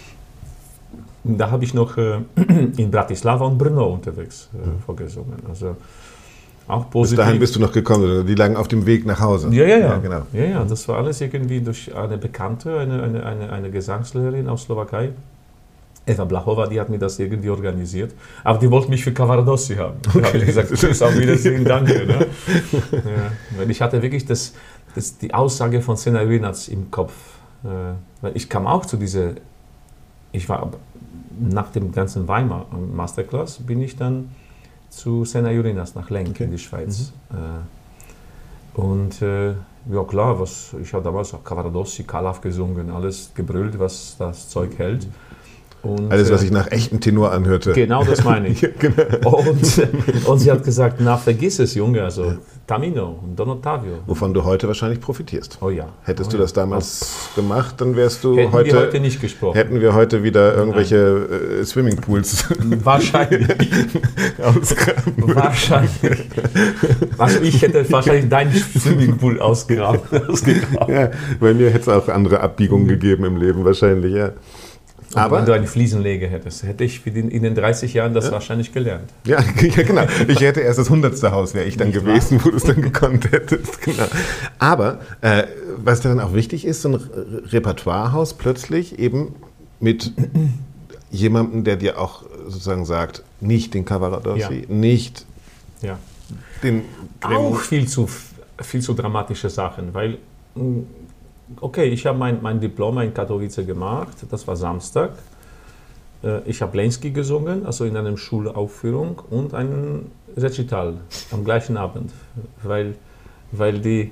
Speaker 2: Und da habe ich noch in Bratislava und Brno unterwegs vorgesungen. Also, auch positiv.
Speaker 1: Bis dahin bist du noch gekommen, die lagen auf dem Weg nach Hause.
Speaker 2: Ja,
Speaker 1: genau.
Speaker 2: Ja, das war alles irgendwie durch eine Bekannte, eine Gesangslehrerin aus Slowakei. Eva Blachova, die hat mir das irgendwie organisiert. Aber die wollte mich für Cavaradossi haben. Da habe ich gesagt, tschüss, auf Wiedersehen, danke. Ne? Weil ich hatte wirklich die Aussage von Sena Jurinac im Kopf. Weil ich kam auch zu dieser, ich war nach dem ganzen Weimar Masterclass, bin ich dann zu Sena Jurinac nach Lenk in die Schweiz. Und ja klar, ich habe damals auch Cavaradossi, Calaf gesungen, alles gebrüllt, was das Zeug hält. Und,
Speaker 1: alles, was sich nach echtem Tenor anhörte.
Speaker 2: Genau, das meine ich.
Speaker 1: Ja, genau.
Speaker 2: Und sie hat gesagt, na vergiss es, Junge, also Tamino und Don Ottavio.
Speaker 1: Wovon du heute wahrscheinlich profitierst.
Speaker 2: Oh ja.
Speaker 1: Hättest du das damals gemacht, dann wärst du
Speaker 2: hätten wir heute nicht gesprochen.
Speaker 1: Hätten wir heute wieder irgendwelche Swimmingpools
Speaker 2: wahrscheinlich
Speaker 1: ausgraben.
Speaker 2: Wahrscheinlich. Also ich hätte wahrscheinlich deinen Swimmingpool ausgegraben.
Speaker 1: Ja, bei mir hätte es auch andere Abbiegungen gegeben im Leben wahrscheinlich, ja.
Speaker 2: Aber wenn du eine Fliesenlege hättest, hätte ich in den 30 Jahren das wahrscheinlich gelernt.
Speaker 1: Ja, genau. Ich hätte erst das 100. Haus, wäre ich dann nicht gewesen, wahr? Wo du es dann gekonnt hättest. Genau. Aber was dann auch wichtig ist, so ein Repertoirehaus plötzlich eben mit jemandem, der dir auch sozusagen sagt, nicht den Cavaradossi, nicht den...
Speaker 2: Auch viel zu dramatische Sachen, weil... Okay, ich habe mein Diplom in Katowice gemacht, das war Samstag. Ich habe Lenski gesungen, also in einer Schulaufführung und einen Recital am gleichen Abend, weil die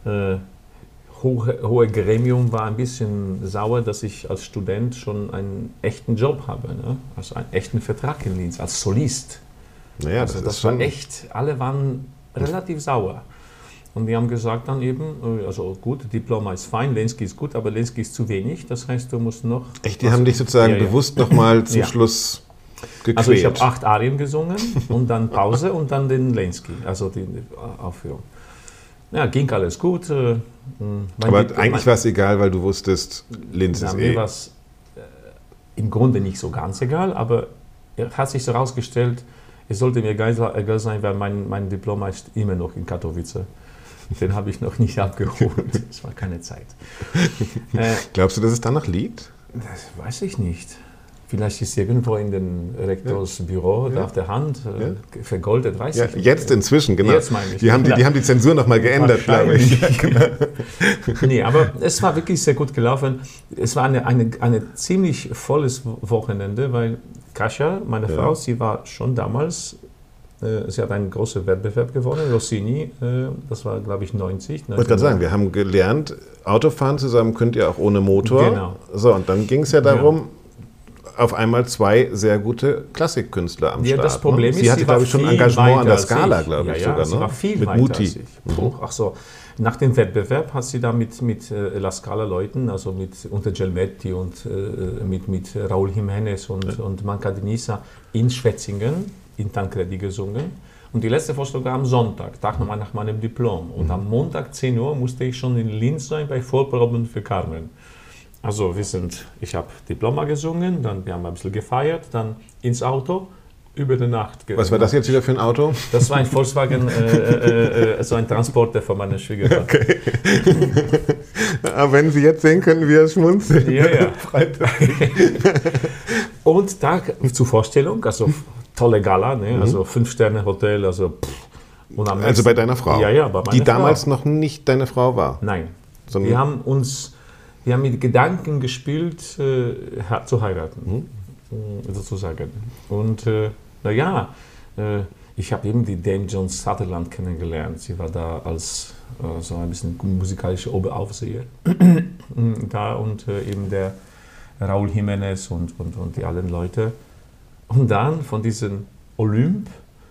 Speaker 2: hohe Gremium war ein bisschen sauer, dass ich als Student schon einen echten Job habe, ne? Also einen echten Vertrag in Linz, als Solist.
Speaker 1: Naja,
Speaker 2: also das war echt, alle waren relativ sauer. Und die haben gesagt dann eben, also gut, Diploma ist fein, Lenski ist gut, aber Lenski ist zu wenig, das heißt, du musst noch...
Speaker 1: Echt, die haben dich sozusagen bewusst nochmal zum Schluss gequält?
Speaker 2: Also ich habe 8 Arien gesungen und dann Pause und dann den Lenski, also die Aufführung. Ja, ging alles gut.
Speaker 1: Aber eigentlich war es egal, weil du wusstest, Linz ist
Speaker 2: mir war es im Grunde nicht so ganz egal, aber es hat sich so herausgestellt, es sollte mir egal sein, weil mein Diploma ist immer noch in Katowice. Den habe ich noch nicht abgeholt. Es war keine Zeit.
Speaker 1: Glaubst du, dass es danach liegt?
Speaker 2: Das weiß ich nicht. Vielleicht ist irgendwo in dem Rektorsbüro da auf der Hand vergoldet, weiß ich nicht.
Speaker 1: Jetzt inzwischen, genau.
Speaker 2: Jetzt meine ich.
Speaker 1: Die haben die Zensur nochmal geändert, glaube ich. Ja, genau.
Speaker 2: Nee, aber es war wirklich sehr gut gelaufen. Es war eine ziemlich volles Wochenende, weil Kasia, meine Frau, sie war schon damals... Sie hat einen großen Wettbewerb gewonnen, Rossini, das war, glaube ich, 90.
Speaker 1: Ich wollte gerade sagen, wir haben gelernt, Autofahren zusammen könnt ihr auch ohne Motor.
Speaker 2: Genau.
Speaker 1: So, und dann ging es ja darum, auf einmal 2 sehr gute Klassikkünstler am Start.
Speaker 2: Das Problem ist,
Speaker 1: sie hatte, glaube ich, schon Engagement an der Scala, glaube ich,
Speaker 2: sogar.
Speaker 1: Sie
Speaker 2: war viel
Speaker 1: mit
Speaker 2: weiter
Speaker 1: Muti.
Speaker 2: als ich. Ach so. Nach dem Wettbewerb hat sie da mit La Scala-Leuten, also unter Gelmetti und mit Raúl Jiménez und Manca Denisa in Schwetzingen, in Tancredi gesungen. Und die letzte Vorstellung war am Sonntag, Tag nach meinem Diplom. Und am Montag 10 Uhr musste ich schon in Linz sein bei Vorproben für Carmen. Also ich habe Diploma gesungen, dann wir haben ein bisschen gefeiert, dann ins Auto, über die Nacht.
Speaker 1: Was war das jetzt wieder für ein Auto?
Speaker 2: Das war ein Volkswagen, so ein Transporter von meiner Schwiegervater.
Speaker 1: Okay. Aber wenn Sie jetzt sehen können, wie er schmunzelt.
Speaker 2: Ja. Und Tag zur Vorstellung, also tolle Gala, ne? Also 5-Sterne-Hotel, also
Speaker 1: also bei deiner Frau?
Speaker 2: Ja, bei meiner
Speaker 1: Die
Speaker 2: Frau.
Speaker 1: Damals noch nicht deine Frau war?
Speaker 2: Nein. Wir haben mit Gedanken gespielt, zu heiraten, sozusagen. Und ich habe eben die Dame Joan Sutherland kennengelernt. Sie war da als so ein bisschen musikalische Oberaufseher da und eben der Raúl Jiménez und die allen Leute. Und dann von diesem Olymp,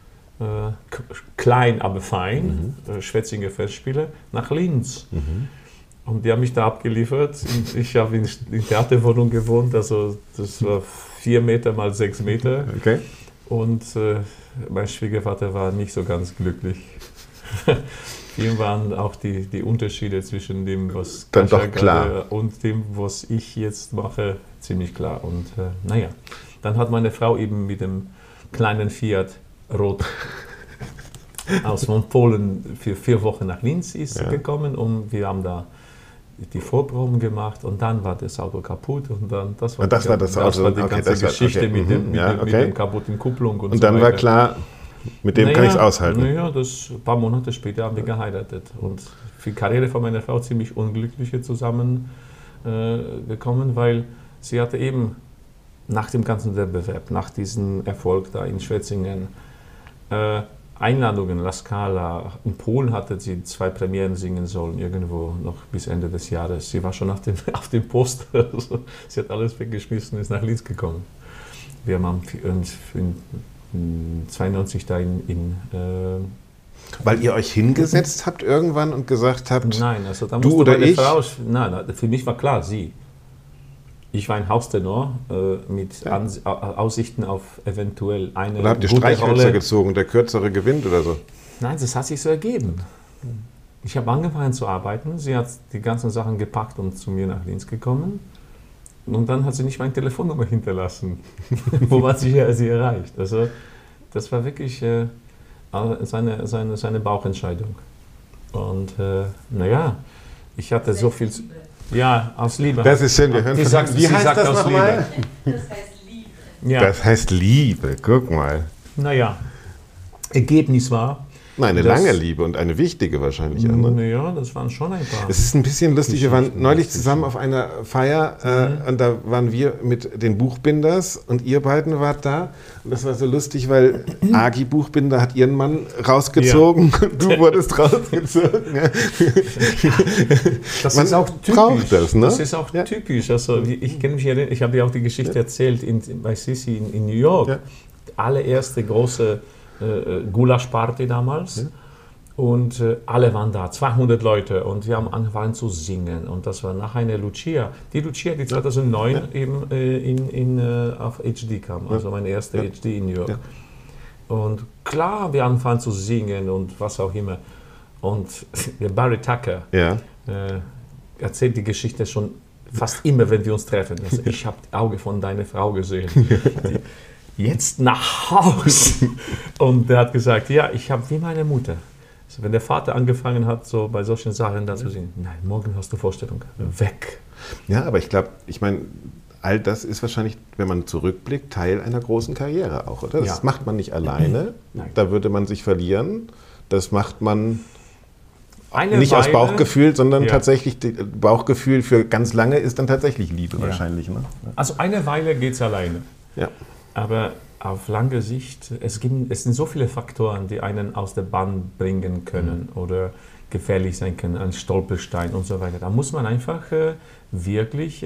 Speaker 2: klein aber fein, Schwetzinger Festspiele, nach Linz. Und die haben mich da abgeliefert. Ich habe in der Theaterwohnung gewohnt, also das war 4 Meter mal 6 Meter.
Speaker 1: Okay.
Speaker 2: Und mein Schwiegervater war nicht so ganz glücklich. Ihm waren auch die Unterschiede zwischen dem, was
Speaker 1: dann doch klar
Speaker 2: und dem, was ich jetzt mache, ziemlich klar. Und dann hat meine Frau eben mit dem kleinen Fiat Rot aus von Polen für 4 Wochen nach Linz gekommen und wir haben da die Vorproben gemacht und dann war das Auto kaputt und dann das war die ganze Geschichte mit dem kaputten Kupplung und
Speaker 1: dann so war klar, mit dem kann ich es aushalten.
Speaker 2: Ein paar Monate später haben wir geheiratet und für die Karriere von meiner Frau ziemlich unglückliche zusammen gekommen, weil sie hatte eben nach dem ganzen Wettbewerb, nach diesem Erfolg da in Schwetzingen, Einladungen, La Scala. In Polen hatte sie 2 Premieren singen sollen, irgendwo noch bis Ende des Jahres. Sie war schon auf dem Poster. Also, sie hat alles weggeschmissen und ist nach Linz gekommen. Wir haben uns in 92 da
Speaker 1: weil ihr euch hingesetzt habt irgendwann und gesagt habt,
Speaker 2: nein, also da
Speaker 1: du oder ich?
Speaker 2: Nein, für mich war klar, sie. Ich war ein Haustenor mit Aussichten auf eventuell eine
Speaker 1: oder habt ihr Streichhölzer gezogen, der Kürzere gewinnt oder so?
Speaker 2: Nein, das hat sich so ergeben. Ich habe angefangen zu arbeiten, sie hat die ganzen Sachen gepackt und zu mir nach Linz gekommen. Und dann hat sie nicht meine Telefonnummer hinterlassen, wo man sie erreicht. Also das war wirklich seine Bauchentscheidung. Und ich hatte so viel... Ja, aus Liebe.
Speaker 1: Das ist schön. Wir hören
Speaker 2: wie heißt das aus Liebe?
Speaker 5: Das heißt Liebe.
Speaker 2: Ja.
Speaker 1: Das heißt Liebe, guck mal.
Speaker 2: Naja, Ergebnis war...
Speaker 1: Nein, eine lange Liebe und eine wichtige wahrscheinlich.
Speaker 2: Naja, das waren schon ein paar.
Speaker 1: Es ist ein bisschen lustig, wir waren neulich zusammen auf einer Feier und da waren wir mit den Buchbinders und ihr beiden wart da. Und das war so lustig, weil Agi Buchbinder hat ihren Mann rausgezogen und du wurdest rausgezogen. Ja.
Speaker 2: Das
Speaker 1: Man
Speaker 2: ist auch typisch.
Speaker 1: Braucht das, ne?
Speaker 2: Das ist auch typisch. Also, ich kann mich erinnern, ich habe dir auch die Geschichte erzählt bei Sissi in New York.
Speaker 1: Ja.
Speaker 2: Die allererste große Gulasch-Party damals. Ja. Und alle waren da, 200 Leute. Und wir haben angefangen zu singen. Und das war nach einer Lucia. Die Lucia, die 2009 eben auf HD kam. Also meine erste HD in New York. Ja. Und klar, wir haben angefangen zu singen und was auch immer. Und der Barry Tucker erzählt die Geschichte schon fast immer, wenn wir uns treffen. Also ich habe das Auge von deiner Frau gesehen. Jetzt nach Haus. Und der hat gesagt, ja, ich habe wie meine Mutter. Also wenn der Vater angefangen hat, so bei solchen Sachen da zu singen, nein, morgen hast du Vorstellung, weg.
Speaker 1: Ja, aber ich meine, all das ist wahrscheinlich, wenn man zurückblickt, Teil einer großen Karriere auch, oder? Das macht man nicht alleine, da würde man sich verlieren. Das macht man nicht aus Bauchgefühl, sondern tatsächlich, Bauchgefühl für ganz lange ist dann tatsächlich Liebe wahrscheinlich. Ne?
Speaker 2: Also eine Weile geht es alleine.
Speaker 1: Ja.
Speaker 2: Aber auf lange Sicht, es sind so viele Faktoren, die einen aus der Bahn bringen können oder gefährlich sein können, ein Stolperstein und so weiter. Da muss man einfach wirklich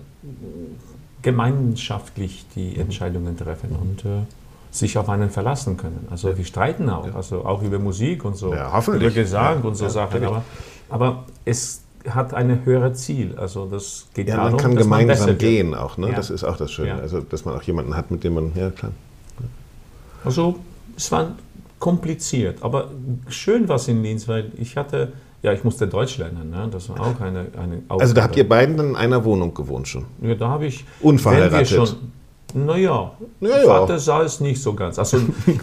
Speaker 2: gemeinschaftlich die Entscheidungen treffen und sich auf einen verlassen können. Also wir streiten auch, also auch über Musik und so, über Gesang und so Sachen. Aber es hat ein höheres Ziel. Also das geht darum,
Speaker 1: man kann
Speaker 2: dass
Speaker 1: gemeinsam
Speaker 2: man
Speaker 1: gehen auch. Ne?
Speaker 2: Ja.
Speaker 1: Das ist auch das Schöne.
Speaker 2: Ja.
Speaker 1: Also dass man auch jemanden hat, mit dem man, ja klar.
Speaker 2: Also es war kompliziert, aber schön war es in Linz, weil ich musste Deutsch lernen. Ne? Das war auch eine Aufgabe.
Speaker 1: Also da habt ihr beiden in einer Wohnung gewohnt schon?
Speaker 2: Ja, da habe ich...
Speaker 1: Unverheiratet?
Speaker 2: Vater sah es nicht so ganz. Also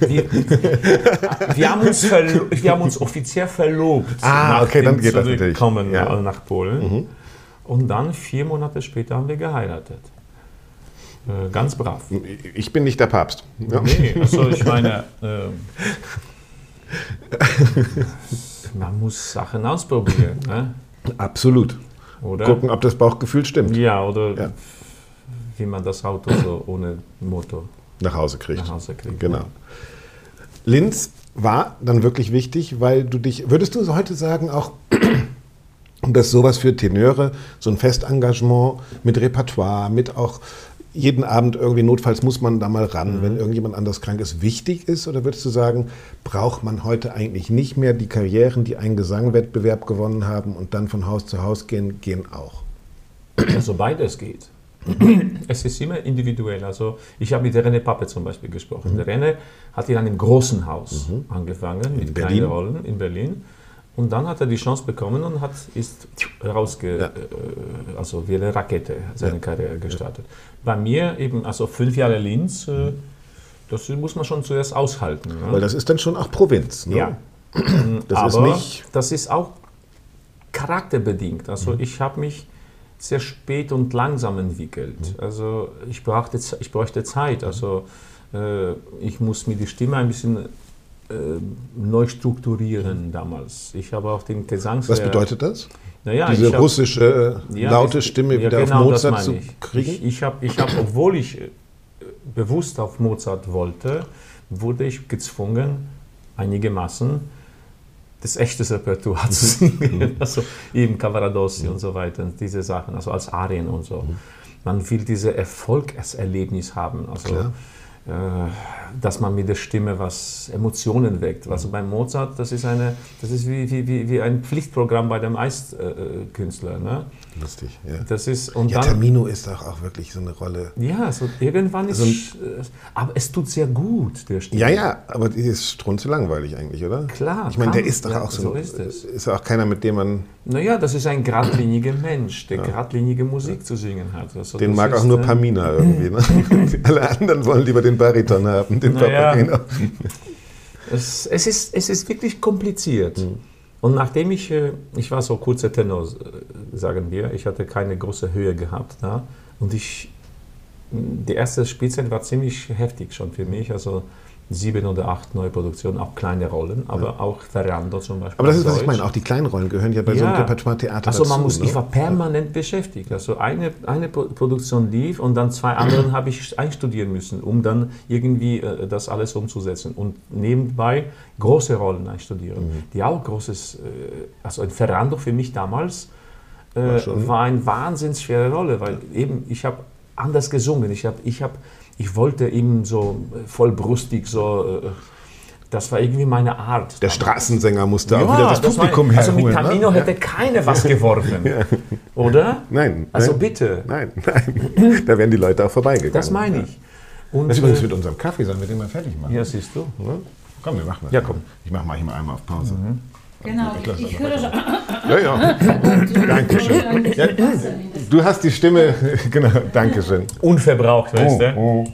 Speaker 2: wir haben uns offiziell verlobt,
Speaker 1: okay, dann geht das natürlich.
Speaker 2: Nach Polen. Und dann 4 Monate später haben wir geheiratet. Ganz brav.
Speaker 1: Ich bin nicht der Papst.
Speaker 2: Ja. Nee, also ich meine, man muss Sachen ausprobieren. Ne?
Speaker 1: Absolut.
Speaker 2: Oder?
Speaker 1: Gucken, ob das Bauchgefühl stimmt.
Speaker 2: Ja, oder wie man das Auto so ohne Motor
Speaker 1: nach Hause kriegt. Genau.
Speaker 2: Ja.
Speaker 1: Linz war dann wirklich wichtig, weil würdest du heute sagen auch, dass sowas für Tenöre, so ein Festengagement mit Repertoire, mit auch jeden Abend irgendwie, notfalls muss man da mal ran, wenn irgendjemand anders krank ist, wichtig ist? Oder würdest du sagen, braucht man heute eigentlich nicht mehr die Karrieren, die einen Gesangwettbewerb gewonnen haben und dann von Haus zu Haus gehen auch?
Speaker 2: Also beides geht. Es ist immer individuell. Also ich habe mit der René Pappe zum Beispiel gesprochen. Der René hat in einem großen Haus angefangen, mit kleinen Rollen in Berlin. Und dann hat er die Chance bekommen und ist also wie eine Rakete seine Karriere gestartet. Bei mir eben, also 5 Jahre Linz, das muss man schon zuerst aushalten. Ne?
Speaker 1: Weil das ist dann schon auch Provinz. Ne?
Speaker 2: Ja. Das ist auch charakterbedingt. Also ich habe mich sehr spät und langsam entwickelt. Also ich bräuchte Zeit. Also ich muss mir die Stimme ein bisschen neu strukturieren damals. Ich habe auch den Gesangs...
Speaker 1: Was bedeutet das?
Speaker 2: Naja,
Speaker 1: diese russische laute Stimme wieder auf Mozart zu kriegen?
Speaker 2: Ich hab, obwohl ich bewusst auf Mozart wollte, wurde ich gezwungen, einigermaßen das echte Repertoire zu singen. Also eben Cavaradossi und so weiter, diese Sachen, also als Arien und so. Man will diese Erfolgserlebnis haben, also dass man mit der Stimme was Emotionen weckt. Also bei Mozart, das ist wie ein Pflichtprogramm bei dem Eiskünstler. Ne?
Speaker 1: Lustig, ja.
Speaker 2: Das ist, und
Speaker 1: ja,
Speaker 2: dann,
Speaker 1: Tamino ist auch wirklich so eine Rolle.
Speaker 2: Ja, so irgendwann ist aber es tut sehr gut, der Stimme.
Speaker 1: Ja, aber die ist strunzelangweilig eigentlich, oder?
Speaker 2: Klar.
Speaker 1: Ich meine, der ist doch auch so
Speaker 2: ist es.
Speaker 1: Ist auch keiner, mit dem man...
Speaker 2: Naja, das ist ein geradliniger Mensch, der geradlinige Musik zu singen hat. Also
Speaker 1: den mag auch nur Pamina irgendwie. Ne? Alle anderen wollen lieber den Bariton haben, den Papageno.
Speaker 2: Es ist wirklich kompliziert. Und nachdem ich war so kurzer Tenor, sagen wir, ich hatte keine große Höhe gehabt. Da, und die erste Spielzeit war ziemlich heftig schon für mich, also 7 oder 8 neue Produktionen, auch kleine Rollen, aber auch Ferrando zum Beispiel.
Speaker 1: Aber das ist, was ich meine, auch die kleinen Rollen gehören ja bei so einem Repertoire-Theater dazu.
Speaker 2: Ich war permanent beschäftigt. Also eine Produktion lief und dann 2 anderen habe ich einstudieren müssen, um dann irgendwie das alles umzusetzen. Und nebenbei große Rollen einstudieren, die auch großes, also ein Ferrando für mich damals war eine wahnsinnig schwere Rolle, weil eben ich habe anders gesungen. Ich wollte eben so vollbrustig, das war irgendwie meine Art.
Speaker 1: Der Straßensänger musste auch wieder das Publikum herholen.
Speaker 2: Also mit Tamino hätte keiner was geworfen, oder?
Speaker 1: Nein.
Speaker 2: Also bitte.
Speaker 1: Nein. Da wären die Leute auch vorbeigegangen.
Speaker 2: Das meine ich. Und
Speaker 1: das ist übrigens mit unserem Kaffee, sollen wir den mal fertig machen?
Speaker 2: Ja, siehst du.
Speaker 1: Ja? Komm, wir machen das.
Speaker 2: Ja, komm.
Speaker 1: Ich mache mal hier mal einmal auf Pause.
Speaker 5: Genau, ich höre schon.
Speaker 1: Ja. Dankeschön. Ja, du hast die Stimme, genau, Dankeschön.
Speaker 2: Unverbraucht, weißt du?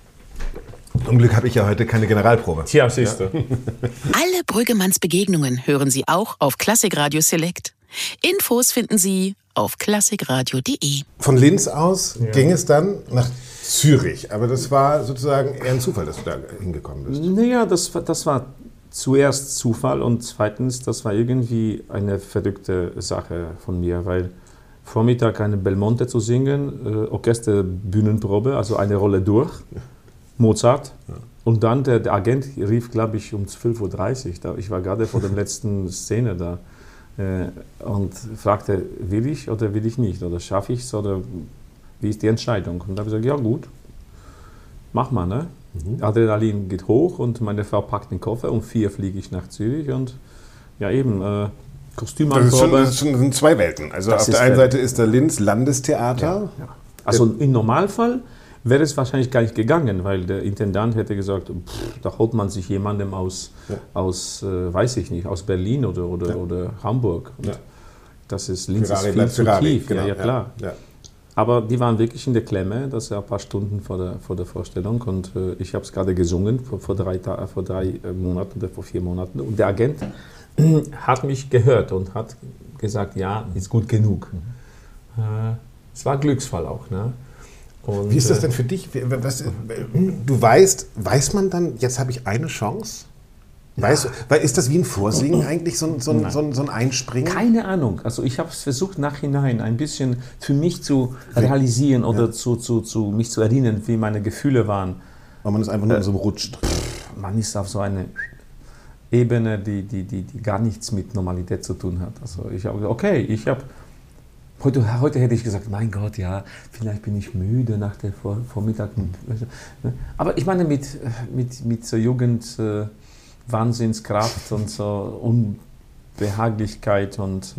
Speaker 1: Zum Glück habe ich ja heute keine Generalprobe.
Speaker 2: Tja, siehst du.
Speaker 4: Alle Brüggemanns Begegnungen hören Sie auch auf Klassikradio Select. Infos finden Sie auf klassikradio.de.
Speaker 1: Von Linz aus ging es dann nach Zürich, aber das war sozusagen eher ein Zufall, dass du da hingekommen bist.
Speaker 2: Naja, das war zuerst Zufall und zweitens, das war irgendwie eine verrückte Sache von mir, weil Vormittag eine Belmonte zu singen, Orchesterbühnenprobe, also eine Rolle durch, Mozart. Und dann der Agent rief, glaube ich, um 12.30 Uhr, ich war gerade vor der letzten Szene da, und fragte, will ich oder will ich nicht, oder schaffe ich es, oder wie ist die Entscheidung? Und da habe ich gesagt, ja gut, mach mal, ne? Adrenalin geht hoch und meine Frau packt den Koffer, um 4 fliege ich nach Zürich und ja eben, Kostümanprobe.
Speaker 1: Das sind 2 Welten. Also auf der einen Seite ist der Linz Landestheater.
Speaker 2: Ja. Also im Normalfall wäre es wahrscheinlich gar nicht gegangen, weil der Intendant hätte gesagt, da holt man sich jemandem aus weiß ich nicht, aus Berlin oder Hamburg. Und das ist Linz ist viel zu tief, genau. Ja klar. Ja. Aber die waren wirklich in der Klemme, das war ein paar Stunden vor der Vorstellung und ich habe es gerade gesungen vor 3 Monaten oder vor 4 Monaten und der Agent hat mich gehört und hat gesagt, ja, ist gut genug. Es war ein Glücksfall auch. Ne? Und,
Speaker 1: wie ist das denn für dich? Du weiß man dann, jetzt habe ich eine Chance? Weil ist das wie ein Vorsingen eigentlich, so ein Einspringen?
Speaker 2: Keine Ahnung. Also ich habe es versucht, nachhinein ein bisschen für mich zu realisieren oder mich zu erinnern, wie meine Gefühle waren.
Speaker 1: Aber man ist einfach nur in so einem Rutsch.
Speaker 2: Man ist auf so eine Ebene, die gar nichts mit Normalität zu tun hat. Also ich habe gesagt, okay, heute hätte ich gesagt, mein Gott, ja, vielleicht bin ich müde nach der Vormittag. Aber ich meine, mit so Jugend... Wahnsinnskraft und so Unbehaglichkeit und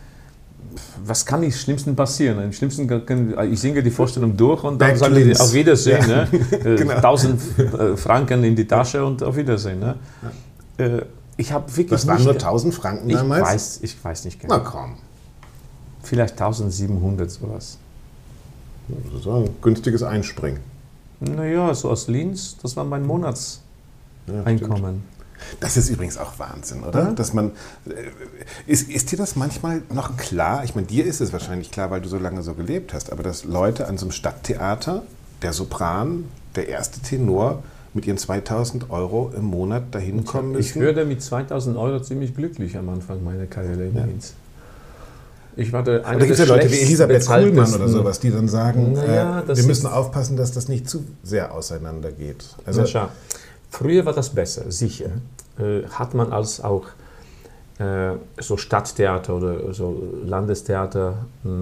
Speaker 2: was kann im Schlimmsten passieren? Im Schlimmsten ich singe die Vorstellung durch und dann sage ich auf Wiedersehen. Ja. Ne? Genau. 1000 Franken in die Tasche und auf Wiedersehen. Ne? Ich habe wirklich
Speaker 1: das waren nur 1000 Franken damals?
Speaker 2: Ich weiß nicht genau.
Speaker 1: Na komm.
Speaker 2: Vielleicht 1700 sowas.
Speaker 1: Das war ein günstiges Einspringen.
Speaker 2: Naja, so aus Linz, das war mein Monatseinkommen. Ja,
Speaker 1: das ist übrigens auch Wahnsinn, oder? Dass man, ist dir das manchmal noch klar? Ich meine, dir ist es wahrscheinlich klar, weil du so lange so gelebt hast, aber dass Leute an so einem Stadttheater, der Sopran, der erste Tenor, mit ihren 2.000 € im Monat dahin kommen müssen?
Speaker 2: Ich würde mit 2.000 € ziemlich glücklich am Anfang meiner Karriere in Linz. Ich war der eine
Speaker 1: da gibt es ja Leute wie Elisabeth Kuhlmann oder sowas, die dann sagen, wir müssen aufpassen, dass das nicht zu sehr auseinander geht. Also,
Speaker 2: Früher war das besser, sicher. Hat man als auch so Stadttheater oder so Landestheater,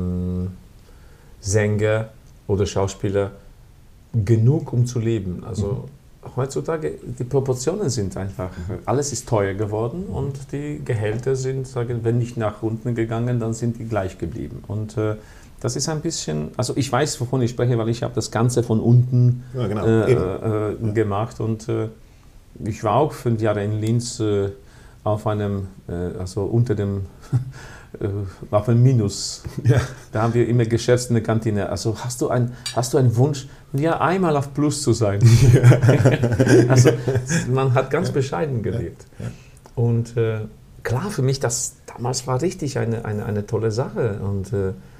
Speaker 2: Sänger oder Schauspieler genug, um zu leben. Also heutzutage, die Proportionen sind einfach, alles ist teuer geworden und die Gehälter sind, wenn nicht nach unten gegangen, dann sind die gleich geblieben. Und das ist ein bisschen, also ich weiß, wovon ich spreche, weil ich habe das Ganze von unten gemacht und ich war auch 5 Jahre in Linz auf einem, also unter dem, auf einem Minus. Ja. Da haben wir immer geschätzt in der Kantine. Also hast du einen Wunsch, ja, einmal auf Plus zu sein? Ja. Also man hat ganz bescheiden gelebt. Ja. Und klar, für mich, das damals war richtig eine tolle Sache. Und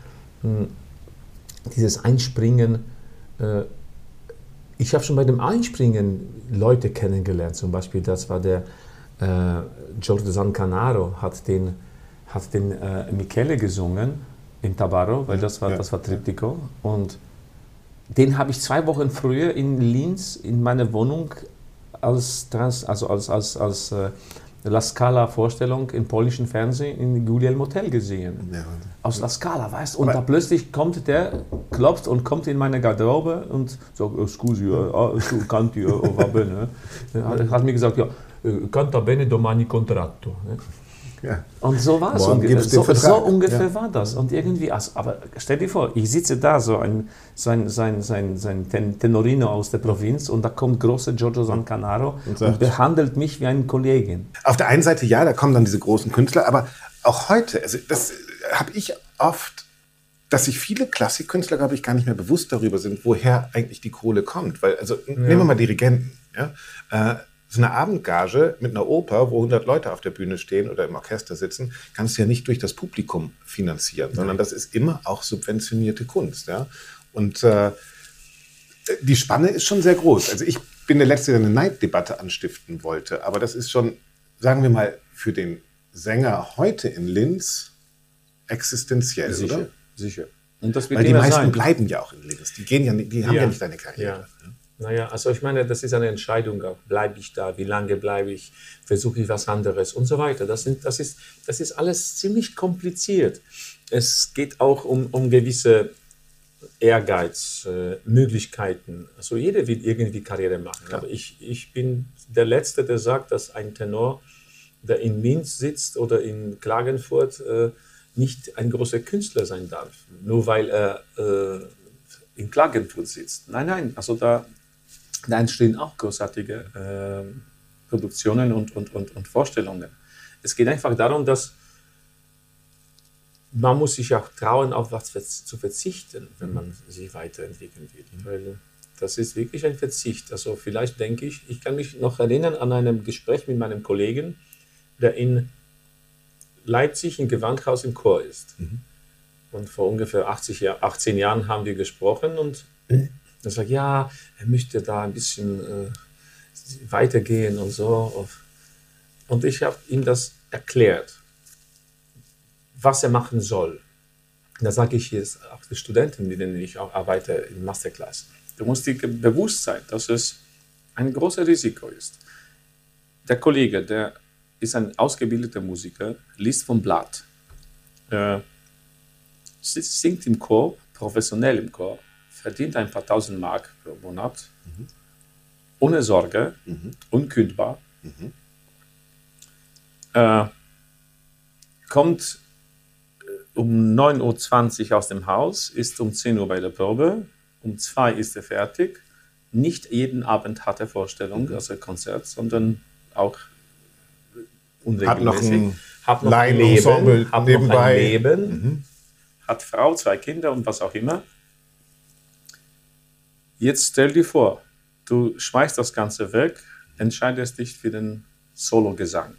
Speaker 2: dieses Einspringen, ich habe schon bei dem Einspringen Leute kennengelernt. Zum Beispiel, das war der Giorgio Zancanaro, hat den Michele gesungen in Tabarro, weil das war Triptico. Und den habe ich 2 Wochen früher in Linz in meiner Wohnung als La Scala-Vorstellung im polnischen Fernsehen in Guglielmo Tell gesehen. Ja. Aus La Scala, weißt du? Und da plötzlich klopft und kommt in meine Garderobe und sagt, scusi, canti, va bene. Er hat mir gesagt, ja, canta bene, domani contratto. Ja. Und so war es ungefähr. So ungefähr war das. Und irgendwie, aber stell dir vor, ich sitze da, so ein Tenorino aus der Provinz, und da kommt große Giorgio Zancanaro und behandelt mich wie einen Kollegen.
Speaker 1: Auf der einen Seite ja, da kommen dann diese großen Künstler, aber auch heute, also das habe ich oft, dass sich viele Klassikkünstler, glaube ich, gar nicht mehr bewusst darüber sind, woher eigentlich die Kohle kommt. Weil, also nehmen wir mal Dirigenten, ja? So eine Abendgage mit einer Oper, wo 100 Leute auf der Bühne stehen oder im Orchester sitzen, kannst du ja nicht durch das Publikum finanzieren, sondern das ist immer auch subventionierte Kunst. Ja? Und die Spanne ist schon sehr groß. Also ich bin der Letzte, der eine Neiddebatte anstiften wollte, aber das ist schon, sagen wir mal, für den Sänger heute in Linz existenziell,
Speaker 2: sicher,
Speaker 1: oder?
Speaker 2: Sicher.
Speaker 1: Und das wird weil die meisten bleiben ja auch in Linz. Die haben ja nicht deine Karriere.
Speaker 2: Ja. Naja, also ich meine, das ist eine Entscheidung auch. Bleibe ich da? Wie lange bleibe ich? Versuche ich was anderes? Und so weiter. Das ist alles ziemlich kompliziert. Es geht auch um gewisse Ehrgeiz, Möglichkeiten. Also jeder will irgendwie Karriere machen. Ja. Aber ich bin der Letzte, der sagt, dass ein Tenor, der in Linz sitzt oder in Klagenfurt, nicht ein großer Künstler sein darf. Nur weil er in Klagenfurt sitzt. Nein, also da entstehen auch großartige Produktionen und Vorstellungen. Es geht einfach darum, dass man muss sich auch trauen, auf was zu verzichten, wenn man sich weiterentwickeln will. Weil das ist wirklich ein Verzicht. Also vielleicht denke ich kann mich noch erinnern an einem Gespräch mit meinem Kollegen, der in Leipzig im Gewandhaus im Chor ist. Und vor ungefähr 18 Jahren haben wir gesprochen und er sagt, ja, er möchte da ein bisschen weitergehen und so. Und ich habe ihm das erklärt, was er machen soll. Da sage ich jetzt auch den Studenten, mit denen ich auch arbeite in Masterclass, du musst dir bewusst sein, dass es ein großes Risiko ist. Der Kollege, der ist ein ausgebildeter Musiker, liest vom Blatt, singt im Chor, professionell im Chor, verdient ein paar 1000 Mark pro Monat, ohne Sorge, unkündbar, kommt um 9:20 Uhr aus dem Haus, ist um 10 Uhr bei der Probe, um 2 Uhr ist er fertig. Nicht jeden Abend hat er Vorstellung, also Konzert, sondern auch unregelmäßig. Hat noch ein Leben, hat Frau, 2 Kinder und was auch immer. Jetzt stell dir vor, du schmeißt das Ganze weg, entscheidest dich für den Solo-Gesang.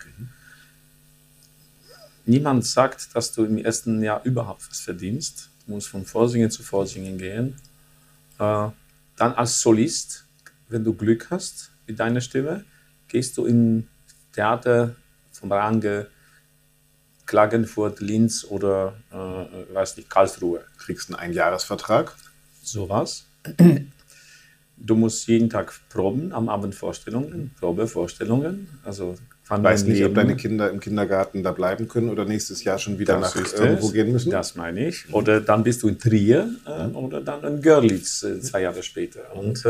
Speaker 2: Niemand sagt, dass du im ersten Jahr überhaupt was verdienst. Du musst von Vorsingen zu Vorsingen gehen. Dann als Solist, wenn du Glück hast mit deiner Stimme, gehst du in Theater vom Range Klagenfurt, Linz oder weiß nicht, Karlsruhe.
Speaker 1: Kriegst einen Einjahresvertrag.
Speaker 2: Sowas.
Speaker 6: du musst jeden Tag proben, am Abend Vorstellungen, Probevorstellungen. Also
Speaker 1: weiß nicht, ob deine Kinder im Kindergarten da bleiben können oder nächstes Jahr schon wieder nach irgendwo gehen müssen?
Speaker 6: Das meine ich. Oder dann bist du in Trier oder dann in Görlitz 2 Jahre später. Und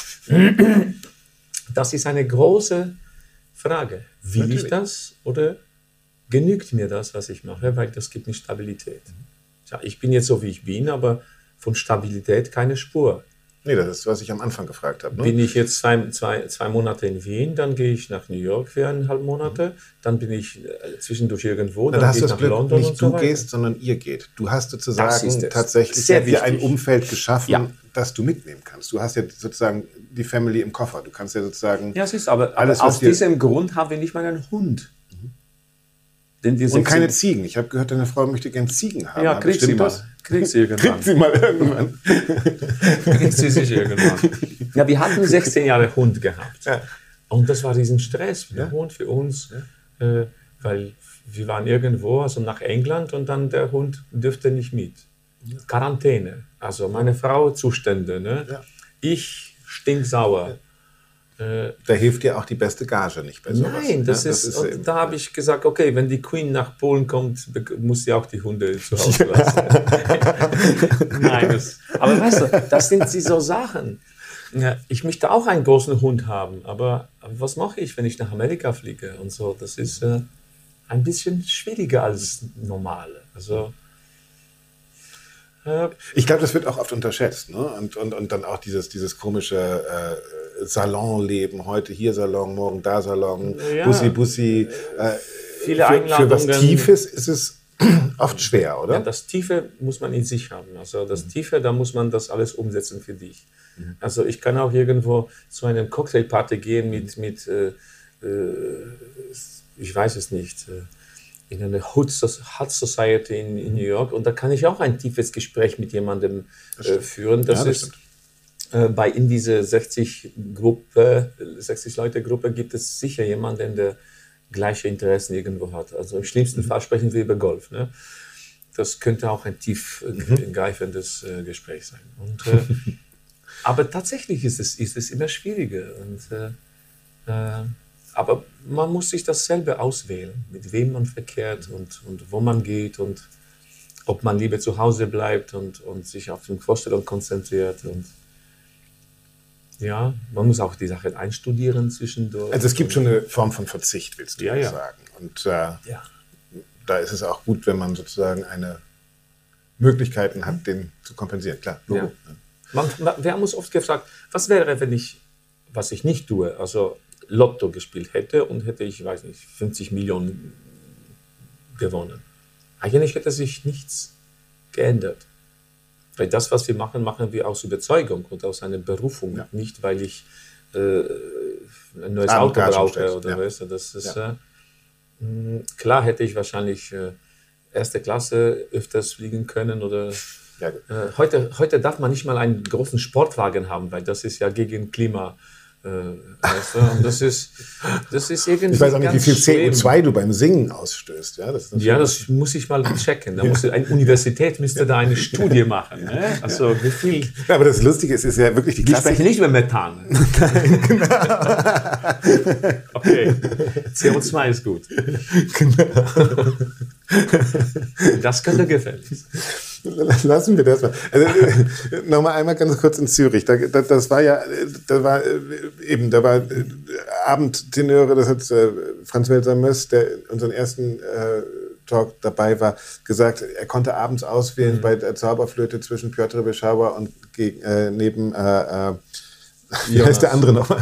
Speaker 6: das ist eine große Frage. Will ich das oder genügt mir das, was ich mache? Weil das gibt mir Stabilität. Ja, ich bin jetzt so, wie ich bin, aber von Stabilität keine Spur.
Speaker 1: Nee, das ist, was ich am Anfang gefragt habe. Ne?
Speaker 6: Bin ich jetzt zwei Monate in Wien, dann gehe ich nach New York für 1,5 Monate, dann bin ich zwischendurch irgendwo, dann gehe ich nach London
Speaker 1: nicht
Speaker 6: und so
Speaker 1: du
Speaker 6: weiter.
Speaker 1: Gehst, sondern ihr geht. Du hast sozusagen tatsächlich dir ein Umfeld geschaffen, das du mitnehmen kannst. Du hast ja sozusagen die Family im Koffer. Du kannst ja sozusagen...
Speaker 6: Ja, es ist aber aus diesem Grund haben wir nicht mal einen Hund.
Speaker 1: Und keine Ziegen. Ich habe gehört, deine Frau möchte gerne Ziegen haben.
Speaker 6: Ja, kriegt sie mal. Kriegt sie irgendwann.
Speaker 1: Kriegt sie mal irgendwann.
Speaker 6: Kriegt sie sich irgendwann. Ja, wir hatten 16 Jahre Hund gehabt. Ja. Und das war riesen Stress für den Hund, für uns. Ja. Weil wir waren irgendwo, also nach England, und dann der Hund dürfte nicht mit. Quarantäne. Also meine Frau Zustände. Ne? Ja. Ich stinksauer.
Speaker 1: Da hilft dir auch die beste Gage nicht bei sowas.
Speaker 6: Nein, das ist und da habe ich gesagt, okay, wenn die Queen nach Polen kommt, muss sie auch die Hunde zu Hause lassen. Nein, aber weißt du, das sind so Sachen. Ja, ich möchte auch einen großen Hund haben, aber was mache ich, wenn ich nach Amerika fliege und so? Das ist ein bisschen schwieriger als normal. Also
Speaker 1: ich glaube, das wird auch oft unterschätzt, ne? Und dann auch dieses komische Salonleben, heute hier Salon, morgen da Salon, Bussi.
Speaker 6: Viele Einladungen.
Speaker 1: Für was Tiefes ist es oft schwer, oder?
Speaker 6: Ja, das Tiefe muss man in sich haben. Also das Tiefe, da muss man das alles umsetzen für dich. Also ich kann auch irgendwo zu einer Cocktailparty gehen mit ich weiß es nicht, in eine Hut Society in New York, und da kann ich auch ein tiefes Gespräch mit jemandem führen. Das ist in dieser 60-Leute-Gruppe gibt es sicher jemanden, der gleiche Interessen irgendwo hat. Also im schlimmsten Fall sprechen wir über Golf. Ne? Das könnte auch ein tiefgreifendes Gespräch sein. Und, aber tatsächlich ist es immer schwieriger. Und, aber man muss sich das selber auswählen, mit wem man verkehrt und wo man geht und ob man lieber zu Hause bleibt und sich auf die Vorstellung konzentriert. Und ja, man muss auch die Sachen einstudieren zwischendurch.
Speaker 1: Also es gibt schon eine Form von Verzicht, willst du sagen. Und da ist es auch gut, wenn man sozusagen Möglichkeiten hat, den zu kompensieren. Klar, Logo.
Speaker 6: Ja. Wir haben uns oft gefragt, was wäre, was ich nicht tue, also Lotto gespielt hätte und hätte ich, weiß nicht, 50 Millionen gewonnen. Eigentlich hätte sich nichts geändert. Weil das, was wir machen, machen wir aus Überzeugung und aus einer Berufung. Ja. Nicht, weil ich ein neues Auto brauche oder weißt du. Das ist, klar hätte ich wahrscheinlich erste Klasse öfters fliegen können oder heute darf man nicht mal einen großen Sportwagen haben, weil das ist ja gegen Klima. Weißt du? Und das ist irgendwie.
Speaker 1: Ich weiß auch nicht, wie viel CO2 du beim Singen ausstößt.
Speaker 6: Das muss ich mal checken. Eine Universität müsste da eine Studie machen. Ne? Also wie viel.
Speaker 1: Ja, aber das Lustige ist ja wirklich die Klasse.
Speaker 6: Wir sprechen nicht über Methan. Nein, genau. Okay, CO2 ist gut. Genau. Das könnte gefährlich sein.
Speaker 1: Lassen wir das mal. Also, nochmal einmal ganz kurz in Zürich. Da war Abendtenöre, das hat Franz Welser-Möss, der unseren ersten Talk dabei war, gesagt, er konnte abends auswählen bei der Zauberflöte zwischen Piotr Beschauer und neben wie heißt der andere nochmal?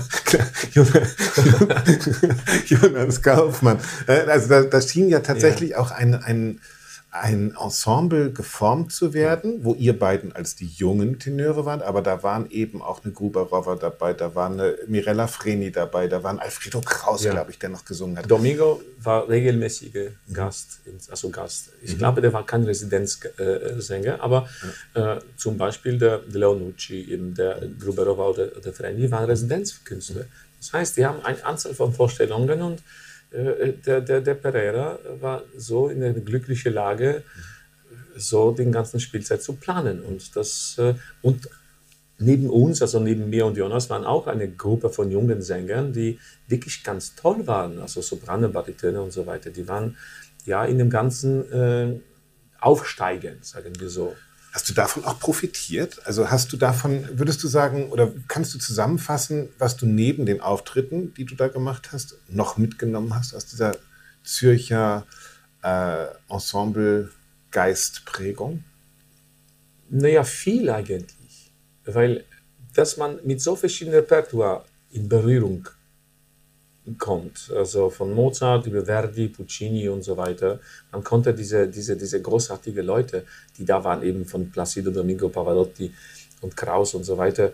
Speaker 1: Jonas Kaufmann. Also da schien ja tatsächlich auch ein Ensemble geformt zu werden, wo ihr beiden als die jungen Tenöre waren, aber da waren eben auch eine Gruber-Rover dabei, da war eine Mirella Freni dabei, da war ein Alfredo Kraus, glaube ich, der noch gesungen hat.
Speaker 6: Domingo war regelmäßiger Gast. Ich glaube, der war kein Residenzsänger, aber zum Beispiel der Leonucci, eben der Gruber-Rover oder der Freni waren Residenzkünstler. Das heißt, die haben eine Anzahl von Vorstellungen und der Pereira war so in einer glücklichen Lage, so den ganzen Spielzeit zu planen. Und neben uns, also neben mir und Jonas, waren auch eine Gruppe von jungen Sängern, die wirklich ganz toll waren, also Soprane, Baritöne und so weiter. Die waren ja in dem ganzen Aufsteigen, sagen wir so.
Speaker 1: Hast du davon auch profitiert? Also hast du davon, würdest du sagen, oder kannst du zusammenfassen, was du neben den Auftritten, die du da gemacht hast, noch mitgenommen hast aus dieser Zürcher Ensemble-Geistprägung?
Speaker 6: Naja, viel eigentlich. Weil, dass man mit so verschiedenen Repertoire in Berührung kommt, also von Mozart über Verdi, Puccini und so weiter, man konnte diese großartigen Leute, die da waren, eben von Placido Domingo, Pavarotti und Krauss und so weiter,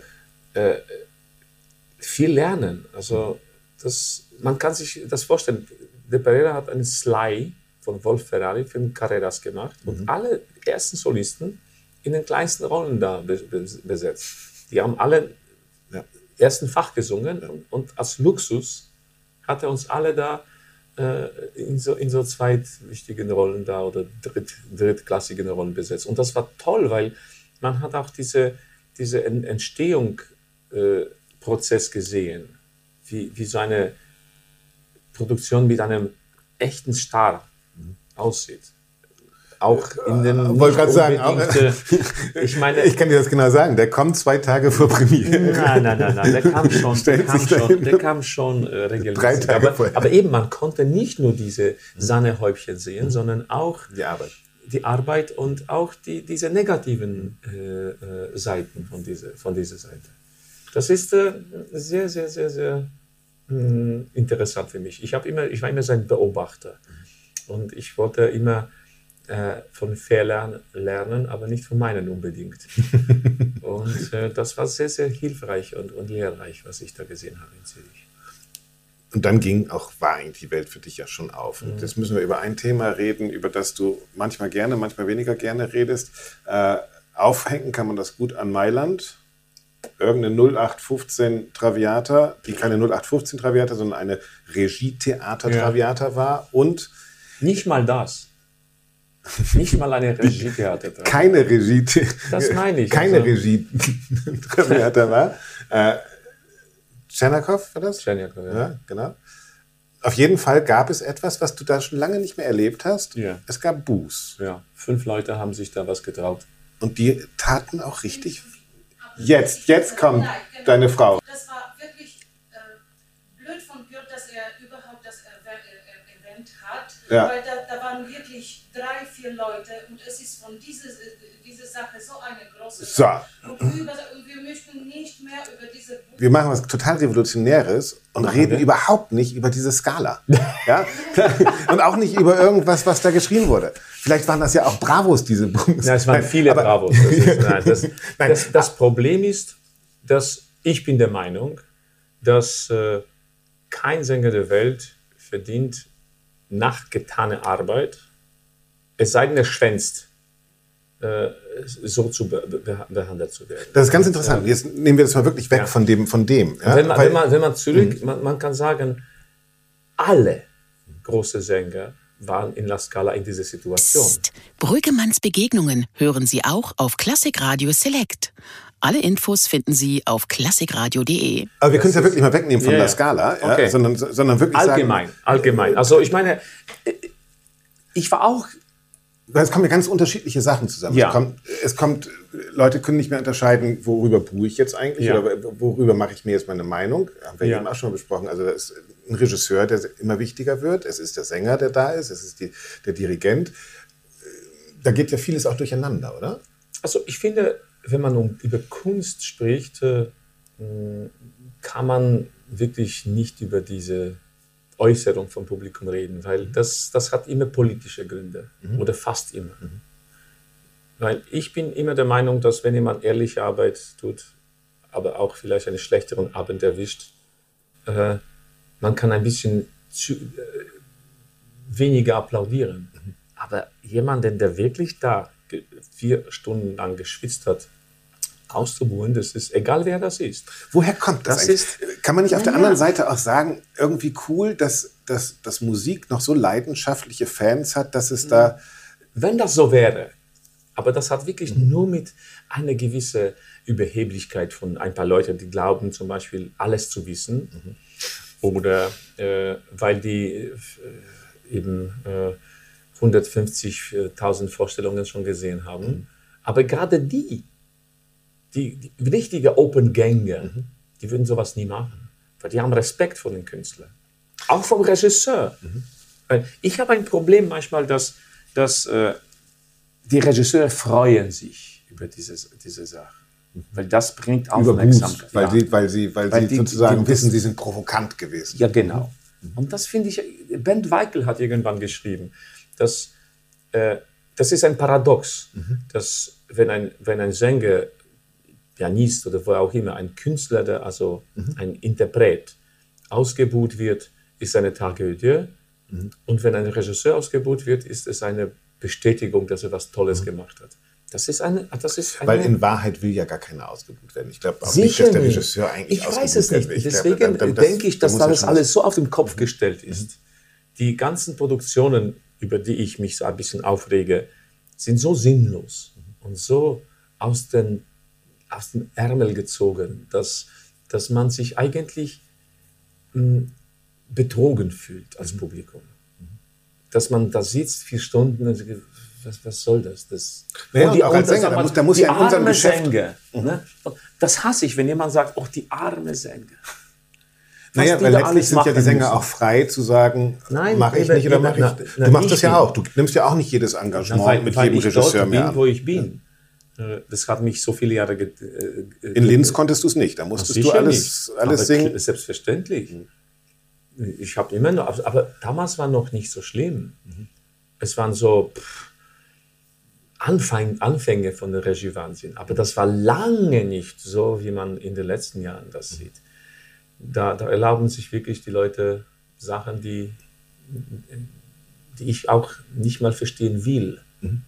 Speaker 6: viel lernen. Also man kann sich das vorstellen, De Pereira hat einen Sly von Wolf Ferrari für den Carreras gemacht und alle ersten Solisten in den kleinsten Rollen da besetzt. Die haben alle ersten Fach gesungen und als Luxus hat er uns alle da in so zweitwichtigen Rollen da oder drittklassigen Rollen besetzt. Und das war toll, weil man hat auch diese Entstehungsprozess gesehen, wie so eine Produktion mit einem echten Star aussieht. Auch in den
Speaker 1: wollte gerade sagen,
Speaker 6: ich meine,
Speaker 1: ich kann dir das genau sagen, der kommt 2 Tage vor Premiere.
Speaker 6: Nein, der kam schon regelmäßig.
Speaker 1: 3 Tage vorher.
Speaker 6: Aber eben, man konnte nicht nur diese Sahnehäubchen sehen, sondern auch die Arbeit und auch diese negativen Seiten von dieser Seite. Das ist sehr, sehr, sehr, sehr interessant für mich. Ich war immer sein Beobachter und ich wollte immer von Fehlern lernen, aber nicht von meinen unbedingt. Und das war sehr, sehr hilfreich und lehrreich, was ich da gesehen habe in Zürich.
Speaker 1: Und dann war eigentlich die Welt für dich ja schon auf. Und jetzt müssen wir über ein Thema reden, über das du manchmal gerne, manchmal weniger gerne redest. Aufhängen kann man das gut an Mailand. Irgendeine 0815 Traviata, die keine 0815 Traviata, sondern eine Regietheater-Traviata war. Und
Speaker 6: nicht mal das. Nicht mal eine Regietheater.
Speaker 1: Keine Regietheater.
Speaker 6: Das meine ich.
Speaker 1: Keine Regietheater war. Tschernakov war das?
Speaker 6: Tschernakov,
Speaker 1: ja, genau. Auf jeden Fall gab es etwas, was du da schon lange nicht mehr erlebt hast.
Speaker 6: Ja.
Speaker 1: Es gab Buß.
Speaker 6: Ja, 5 Leute haben sich da was getraut.
Speaker 1: Und die taten auch richtig. Jetzt kommt deine Frau.
Speaker 5: Das war wirklich blöd von Björn, dass er überhaupt das erwähnt hat.
Speaker 1: Ja.
Speaker 5: Weil da waren wirklich 3, 4 Leute und es ist von dieser Sache so eine große Sache. Und wir möchten nicht mehr über diese...
Speaker 1: Wir machen was total Revolutionäres und reden überhaupt nicht über diese Skala. Ja? Und auch nicht über irgendwas, was da geschrien wurde. Vielleicht waren das ja auch Bravos, diese Bums.
Speaker 6: Ja, es waren viele Bravos. Das Problem ist, dass ich bin der Meinung, dass kein Sänger der Welt verdient nach getaner Arbeit, es sei denn, er schwänzt, so behandelt zu werden.
Speaker 1: Das ist ganz interessant. Jetzt nehmen wir das mal wirklich weg von dem. Ja?
Speaker 6: Wenn man zurück, man kann sagen, alle große Sänger waren in La Scala in dieser Situation.
Speaker 4: Psst. Brüggemanns Begegnungen hören Sie auch auf Klassik Radio Select. Alle Infos finden Sie auf klassikradio.de.
Speaker 1: Aber wir können es ja wirklich mal wegnehmen von La Scala, ja?
Speaker 6: Okay.
Speaker 1: sondern wirklich
Speaker 6: allgemein. Also ich meine, ich war auch...
Speaker 1: Es kommen ja ganz unterschiedliche Sachen zusammen.
Speaker 6: Ja.
Speaker 1: Leute können nicht mehr unterscheiden, worüber buche ich jetzt eigentlich oder worüber mache ich mir jetzt meine Meinung. Haben wir eben auch schon mal besprochen. Also das ist ein Regisseur, der immer wichtiger wird. Es ist der Sänger, der da ist. Es ist der Dirigent. Da geht ja vieles auch durcheinander, oder?
Speaker 6: Also ich finde, wenn man über Kunst spricht, kann man wirklich nicht über diese Äußerung vom Publikum reden, weil das hat immer politische Gründe oder fast immer. Weil ich bin immer der Meinung, dass wenn jemand ehrliche Arbeit tut, aber auch vielleicht einen schlechteren Abend erwischt, man kann ein bisschen weniger applaudieren. Aber jemanden, der wirklich da 4 Stunden lang geschwitzt hat, auszubuhen, das ist, egal wer das ist.
Speaker 1: Woher kommt das eigentlich? Kann man nicht auf der anderen Seite auch sagen, irgendwie cool, dass Musik noch so leidenschaftliche Fans hat, dass es da...
Speaker 6: Wenn das so wäre, Aber das hat wirklich nur mit einer gewissen Überheblichkeit von ein paar Leuten, die glauben zum Beispiel alles zu wissen. Oder weil die eben 150.000 Vorstellungen schon gesehen haben. Aber gerade die richtige Open-Gänger, die würden sowas nie machen. Weil die haben Respekt vor den Künstlern. Auch vom Regisseur. Weil ich habe ein Problem manchmal, dass die Regisseure freuen sich über diese Sache. Weil das bringt Aufmerksamkeit.
Speaker 1: Weil sie sozusagen wissen, sie sind provokant gewesen.
Speaker 6: Ja, genau. Und das finde ich, Ben Weikel hat irgendwann geschrieben, dass das ist ein Paradox, dass wenn ein Sänger, Pianist oder wo auch immer, ein Künstler, also ein Interpret ausgebuht wird, ist eine Tragödie. Und wenn ein Regisseur ausgebuht wird, ist es eine Bestätigung, dass er was Tolles gemacht hat. Das ist eine.
Speaker 1: Weil in Wahrheit will ja gar keiner ausgebucht werden. Ich glaube auch nicht, dass der Regisseur eigentlich ausgebucht
Speaker 6: wird. Ich weiß es nicht. Deswegen denke ich, dass das alles so auf den Kopf gestellt ist. Die ganzen Produktionen, über die ich mich so ein bisschen aufrege, sind so sinnlos und so aus dem Ärmel gezogen, dass man sich eigentlich betrogen fühlt als Publikum. Dass man da sitzt 4 Stunden und was soll das?
Speaker 1: Naja, auch als Sänger, da muss ja in unserem Geschäft...
Speaker 6: Sänger, ne? Das hasse ich, wenn jemand sagt, die arme Sänger.
Speaker 1: Naja, weil letztlich sind ja die Sänger auch frei zu sagen, mache ich nicht oder mache ich. Du machst das ja auch. Du nimmst ja auch nicht jedes Engagement mit jedem Regisseur mehr an.
Speaker 6: Wo ich bin. Das hat mich so viele Jahre...
Speaker 1: In Linz konntest du es nicht. Da musstest du alles singen.
Speaker 6: Selbstverständlich. Ich habe immer noch... Aber damals war noch nicht so schlimm. Es waren so Anfänge von der Regie-Wahnsinn. Aber das war lange nicht so, wie man in den letzten Jahren das sieht. Da erlauben sich wirklich die Leute Sachen, die ich auch nicht mal verstehen will.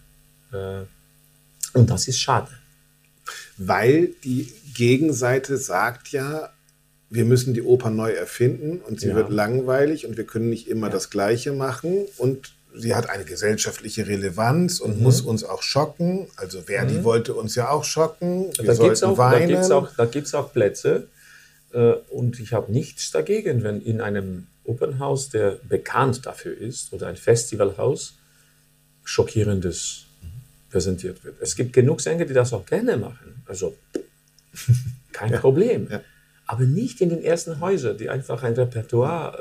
Speaker 6: Und das ist schade.
Speaker 1: Weil die Gegenseite sagt ja, wir müssen die Oper neu erfinden und sie wird langweilig und wir können nicht immer das Gleiche machen und sie hat eine gesellschaftliche Relevanz und muss uns auch schocken. Also Verdi wollte uns ja auch schocken. Wir sollten weinen.
Speaker 6: Da gibt es auch Plätze. Und ich habe nichts dagegen, wenn in einem Opernhaus, der bekannt dafür ist, oder ein Festivalhaus, Schockierendes präsentiert wird. Es gibt genug Sänger, die das auch gerne machen. Also kein Problem. Ja. Aber nicht in den ersten Häusern, die einfach ein Repertoire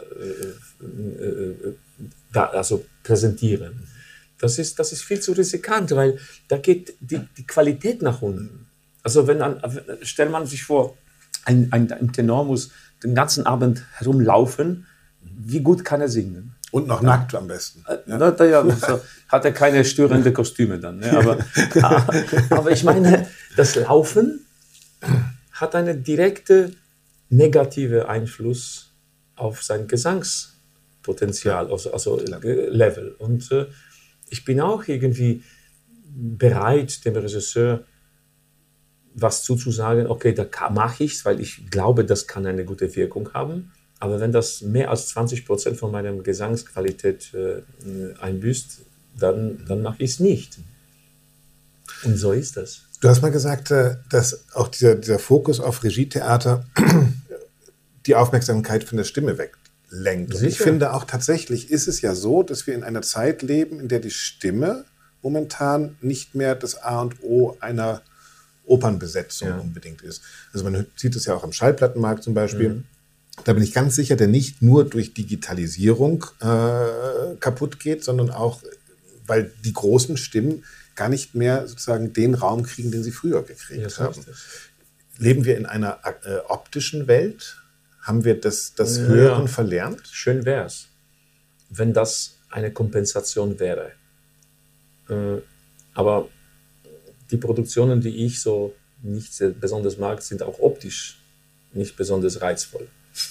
Speaker 6: präsentieren. Das ist viel zu riskant, weil da geht die Qualität nach unten. Also stellt man sich vor, ein Tenor muss den ganzen Abend herumlaufen. Wie gut kann er singen?
Speaker 1: Und noch nackt am besten.
Speaker 6: Hat er keine störenden Kostüme dann. Ne? Aber ich meine, das Laufen hat einen direkten negativen Einfluss auf sein Gesangspotenzial, also Level. Und ich bin auch irgendwie bereit, dem Regisseur was zuzusagen, okay, da mache ich es, weil ich glaube, das kann eine gute Wirkung haben. Aber wenn das mehr als 20% von meiner Gesangsqualität einbüßt, dann mache ich es nicht. Und so ist das.
Speaker 1: Du hast mal gesagt, dass auch dieser Fokus auf Regietheater die Aufmerksamkeit von der Stimme weglenkt. Und ich finde auch tatsächlich ist es ja so, dass wir in einer Zeit leben, in der die Stimme momentan nicht mehr das A und O einer Opernbesetzung unbedingt ist. Also man sieht es ja auch am Schallplattenmarkt zum Beispiel. Da bin ich ganz sicher, der nicht nur durch Digitalisierung kaputt geht, sondern auch, weil die großen Stimmen gar nicht mehr sozusagen den Raum kriegen, den sie früher gekriegt haben. Leben wir in einer optischen Welt? Haben wir das Hören verlernt?
Speaker 6: Schön wäre es, wenn das eine Kompensation wäre. Aber die Produktionen, die ich so nicht besonders mag, sind auch optisch nicht besonders reizvoll.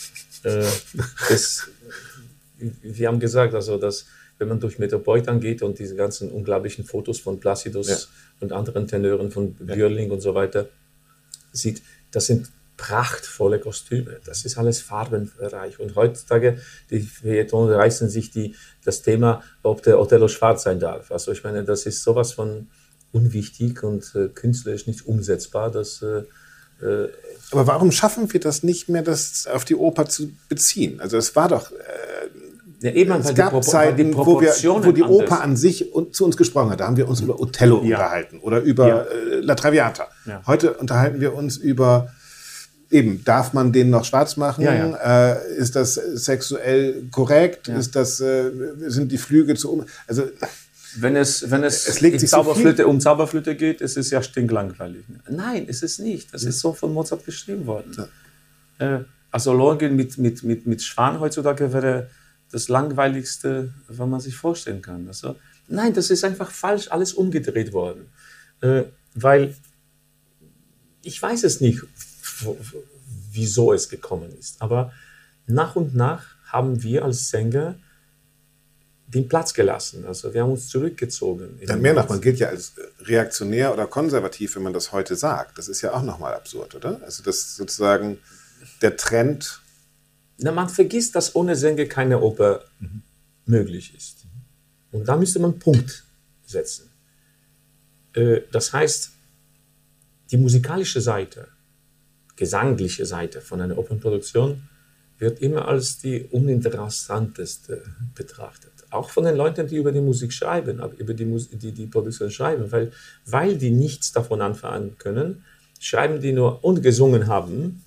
Speaker 6: Wir haben gesagt, also, dass wenn man durch Metropolitan geht und diese ganzen unglaublichen Fotos von Placidus und anderen Tenören von Björling und so weiter sieht, das sind prachtvolle Kostüme. Das ist alles farbenreich. Und heutzutage, die Feuilletons reißen sich das Thema, ob der Othello schwarz sein darf. Also ich meine, das ist sowas von unwichtig und künstlerisch nicht umsetzbar.
Speaker 1: Aber warum schaffen wir das nicht mehr, das auf die Oper zu beziehen? Also es war doch... es gab Zeiten, wo die Oper an sich zu uns gesprochen hat. Da haben wir uns über Othello unterhalten oder über La Traviata. Ja. Heute unterhalten wir uns über, darf man den noch schwarz machen? Ist das sexuell korrekt? Ja. Sind die Flüge zu... Also,
Speaker 6: wenn es um Zauberflöte geht, ist es ja stinklangweilig. Nein, ist es nicht. Das ist so von Mozart geschrieben worden. Ja. Also Lohengrin mit Schwan heutzutage wäre das Langweiligste, was man sich vorstellen kann. Also, nein, das ist einfach falsch, alles umgedreht worden. Weil ich weiß es nicht, wieso es gekommen ist. Aber nach und nach haben wir als Sänger den Platz gelassen. Also wir haben uns zurückgezogen.
Speaker 1: Dann mehr noch, man gilt ja als reaktionär oder konservativ, wenn man das heute sagt. Das ist ja auch nochmal absurd, oder? Also das sozusagen der Trend...
Speaker 6: man vergisst, dass ohne Sänger keine Oper möglich ist. Und da müsste man einen Punkt setzen. Das heißt, die musikalische Seite, gesangliche Seite von einer Opernproduktion wird immer als die uninteressanteste betrachtet. Auch von den Leuten, die über die Musik schreiben, über die Produktion schreiben, weil die nichts davon anfangen können, schreiben die nur und gesungen haben.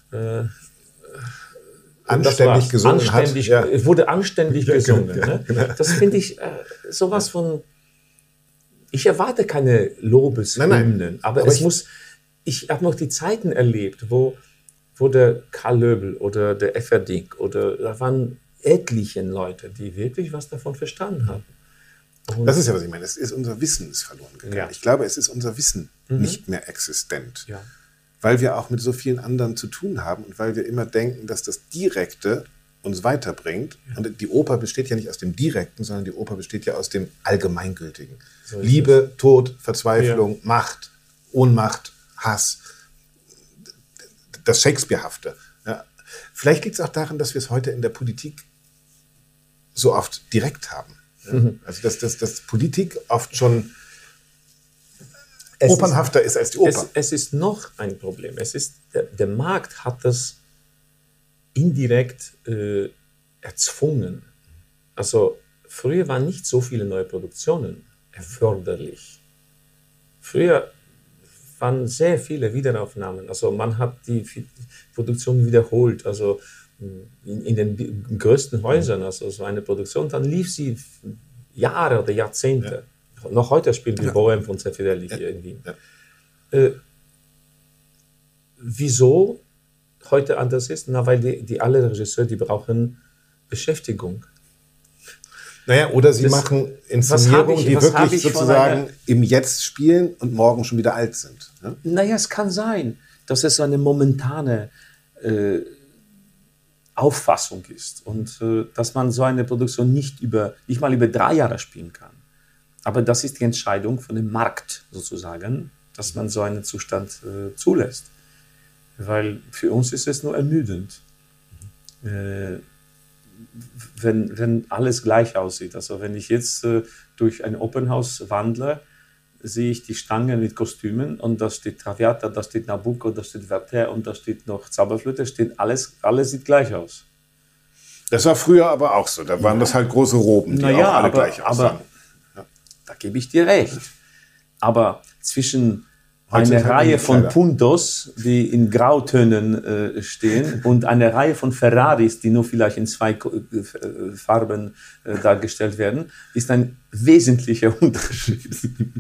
Speaker 1: Anständig gesungen
Speaker 6: Es wurde anständig gesungen. Ne? Genau. Das finde ich sowas von... Ich erwarte keine Lobeshymnen, aber ich habe noch die Zeiten erlebt, wo der Karl Löbel oder der Efferding oder da waren etliche Leute, die wirklich was davon verstanden haben. Und
Speaker 1: das ist ja, was ich meine. Unser Wissen ist verloren gegangen. Ja. Ich glaube, es ist unser Wissen nicht mehr existent. Ja. Weil wir auch mit so vielen anderen zu tun haben und weil wir immer denken, dass das Direkte uns weiterbringt. Ja. Und die Oper besteht ja nicht aus dem Direkten, sondern die Oper besteht ja aus dem Allgemeingültigen. So Liebe, Tod, Verzweiflung, Macht, Ohnmacht, Hass, das Shakespearehafte. Ja. Vielleicht liegt es auch daran, dass wir es heute in der Politik so oft direkt haben. Ja. Also dass Politik oft schon opernhafter ist als die Oper.
Speaker 6: Es ist noch ein Problem. Der Markt hat das indirekt erzwungen. Also früher waren nicht so viele neue Produktionen erforderlich. Früher waren sehr viele Wiederaufnahmen. Also man hat die Produktion wiederholt. Also in den größten Häusern, also so eine Produktion, dann lief sie Jahre oder Jahrzehnte. Ja. Noch heute spielen wir Bohème von Zeffirelli hier in Wien. Ja. Wieso heute anders ist? Weil die alle Regisseure, die brauchen Beschäftigung.
Speaker 1: Naja, oder sie machen Inszenierungen, die wirklich sozusagen im Jetzt spielen und morgen schon wieder alt sind. Ne?
Speaker 6: Naja, es kann sein, dass es eine momentane Auffassung ist und dass man so eine Produktion nicht mal über 3 Jahre spielen kann. Aber das ist die Entscheidung von dem Markt sozusagen, dass man so einen Zustand zulässt. Weil für uns ist es nur ermüdend, wenn alles gleich aussieht. Also wenn ich jetzt durch ein Opernhaus wandle, sehe ich die Stangen mit Kostümen und da steht Traviata, da steht Nabucco, da steht Werther und da steht noch Zauberflöte, alles sieht gleich aus.
Speaker 1: Das war früher aber auch so, da waren das halt große Roben, die auch alle gleich aussahen.
Speaker 6: Da gebe ich dir recht. Aber zwischen eine Reihe von Puntos, die in Grautönen stehen, und eine Reihe von Ferraris, die nur vielleicht in 2 Farben dargestellt werden, ist ein wesentlicher Unterschied.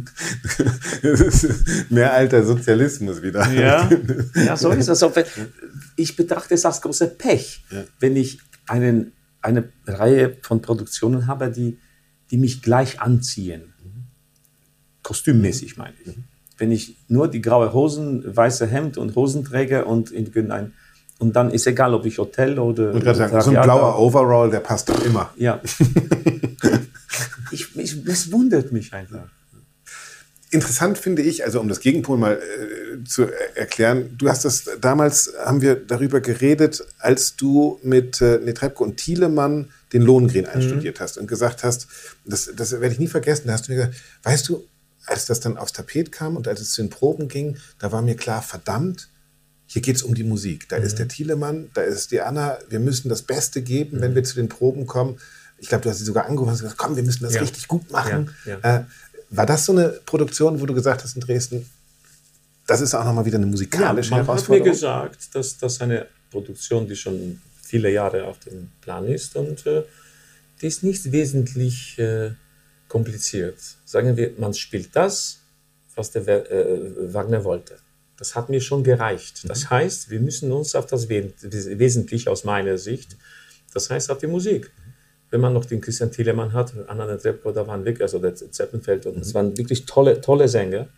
Speaker 1: Mehr alter Sozialismus wieder.
Speaker 6: Ja, so ist es. Also, ich betrachte es als großes Pech, wenn ich eine Reihe von Produktionen habe, die mich gleich anziehen. Kostümmäßig meine ich. Wenn ich nur die graue Hosen, weiße Hemd und Hosenträger und dann ist egal, ob ich Hotel oder...
Speaker 1: Und gerade sagen, so ein blauer Overall, der passt doch immer.
Speaker 6: Ja. Es wundert mich einfach.
Speaker 1: Interessant finde ich, also um das Gegenpol mal zu erklären, du hast das damals, haben wir darüber geredet, als du mit Netrebko und Thielemann den Lohengrin einstudiert hast und gesagt hast, das werde ich nie vergessen, da hast du mir gesagt, weißt du, als das dann aufs Tapet kam und als es zu den Proben ging, da war mir klar, verdammt, hier geht es um die Musik. Da ist der Thielemann, da ist die Anna, wir müssen das Beste geben, wenn wir zu den Proben kommen. Ich glaube, du hast sie sogar angerufen und gesagt, komm, wir müssen das richtig gut machen. War das so eine Produktion, wo du gesagt hast in Dresden, das ist auch nochmal wieder eine musikalische Herausforderung?
Speaker 6: Man hat mir gesagt, dass das eine Produktion, die schon viele Jahre auf dem Plan ist und die ist nicht wesentlich kompliziert. Sagen wir, man spielt das, was der Wagner wollte. Das hat mir schon gereicht. Das heißt, wir müssen uns auf das Wesentliche aus meiner Sicht, das heißt auf die Musik. Wenn man noch den Christian Thielemann hat, Anna Netrebko, da waren wirklich, also der Zeppenfeld, und es waren wirklich tolle Sänger.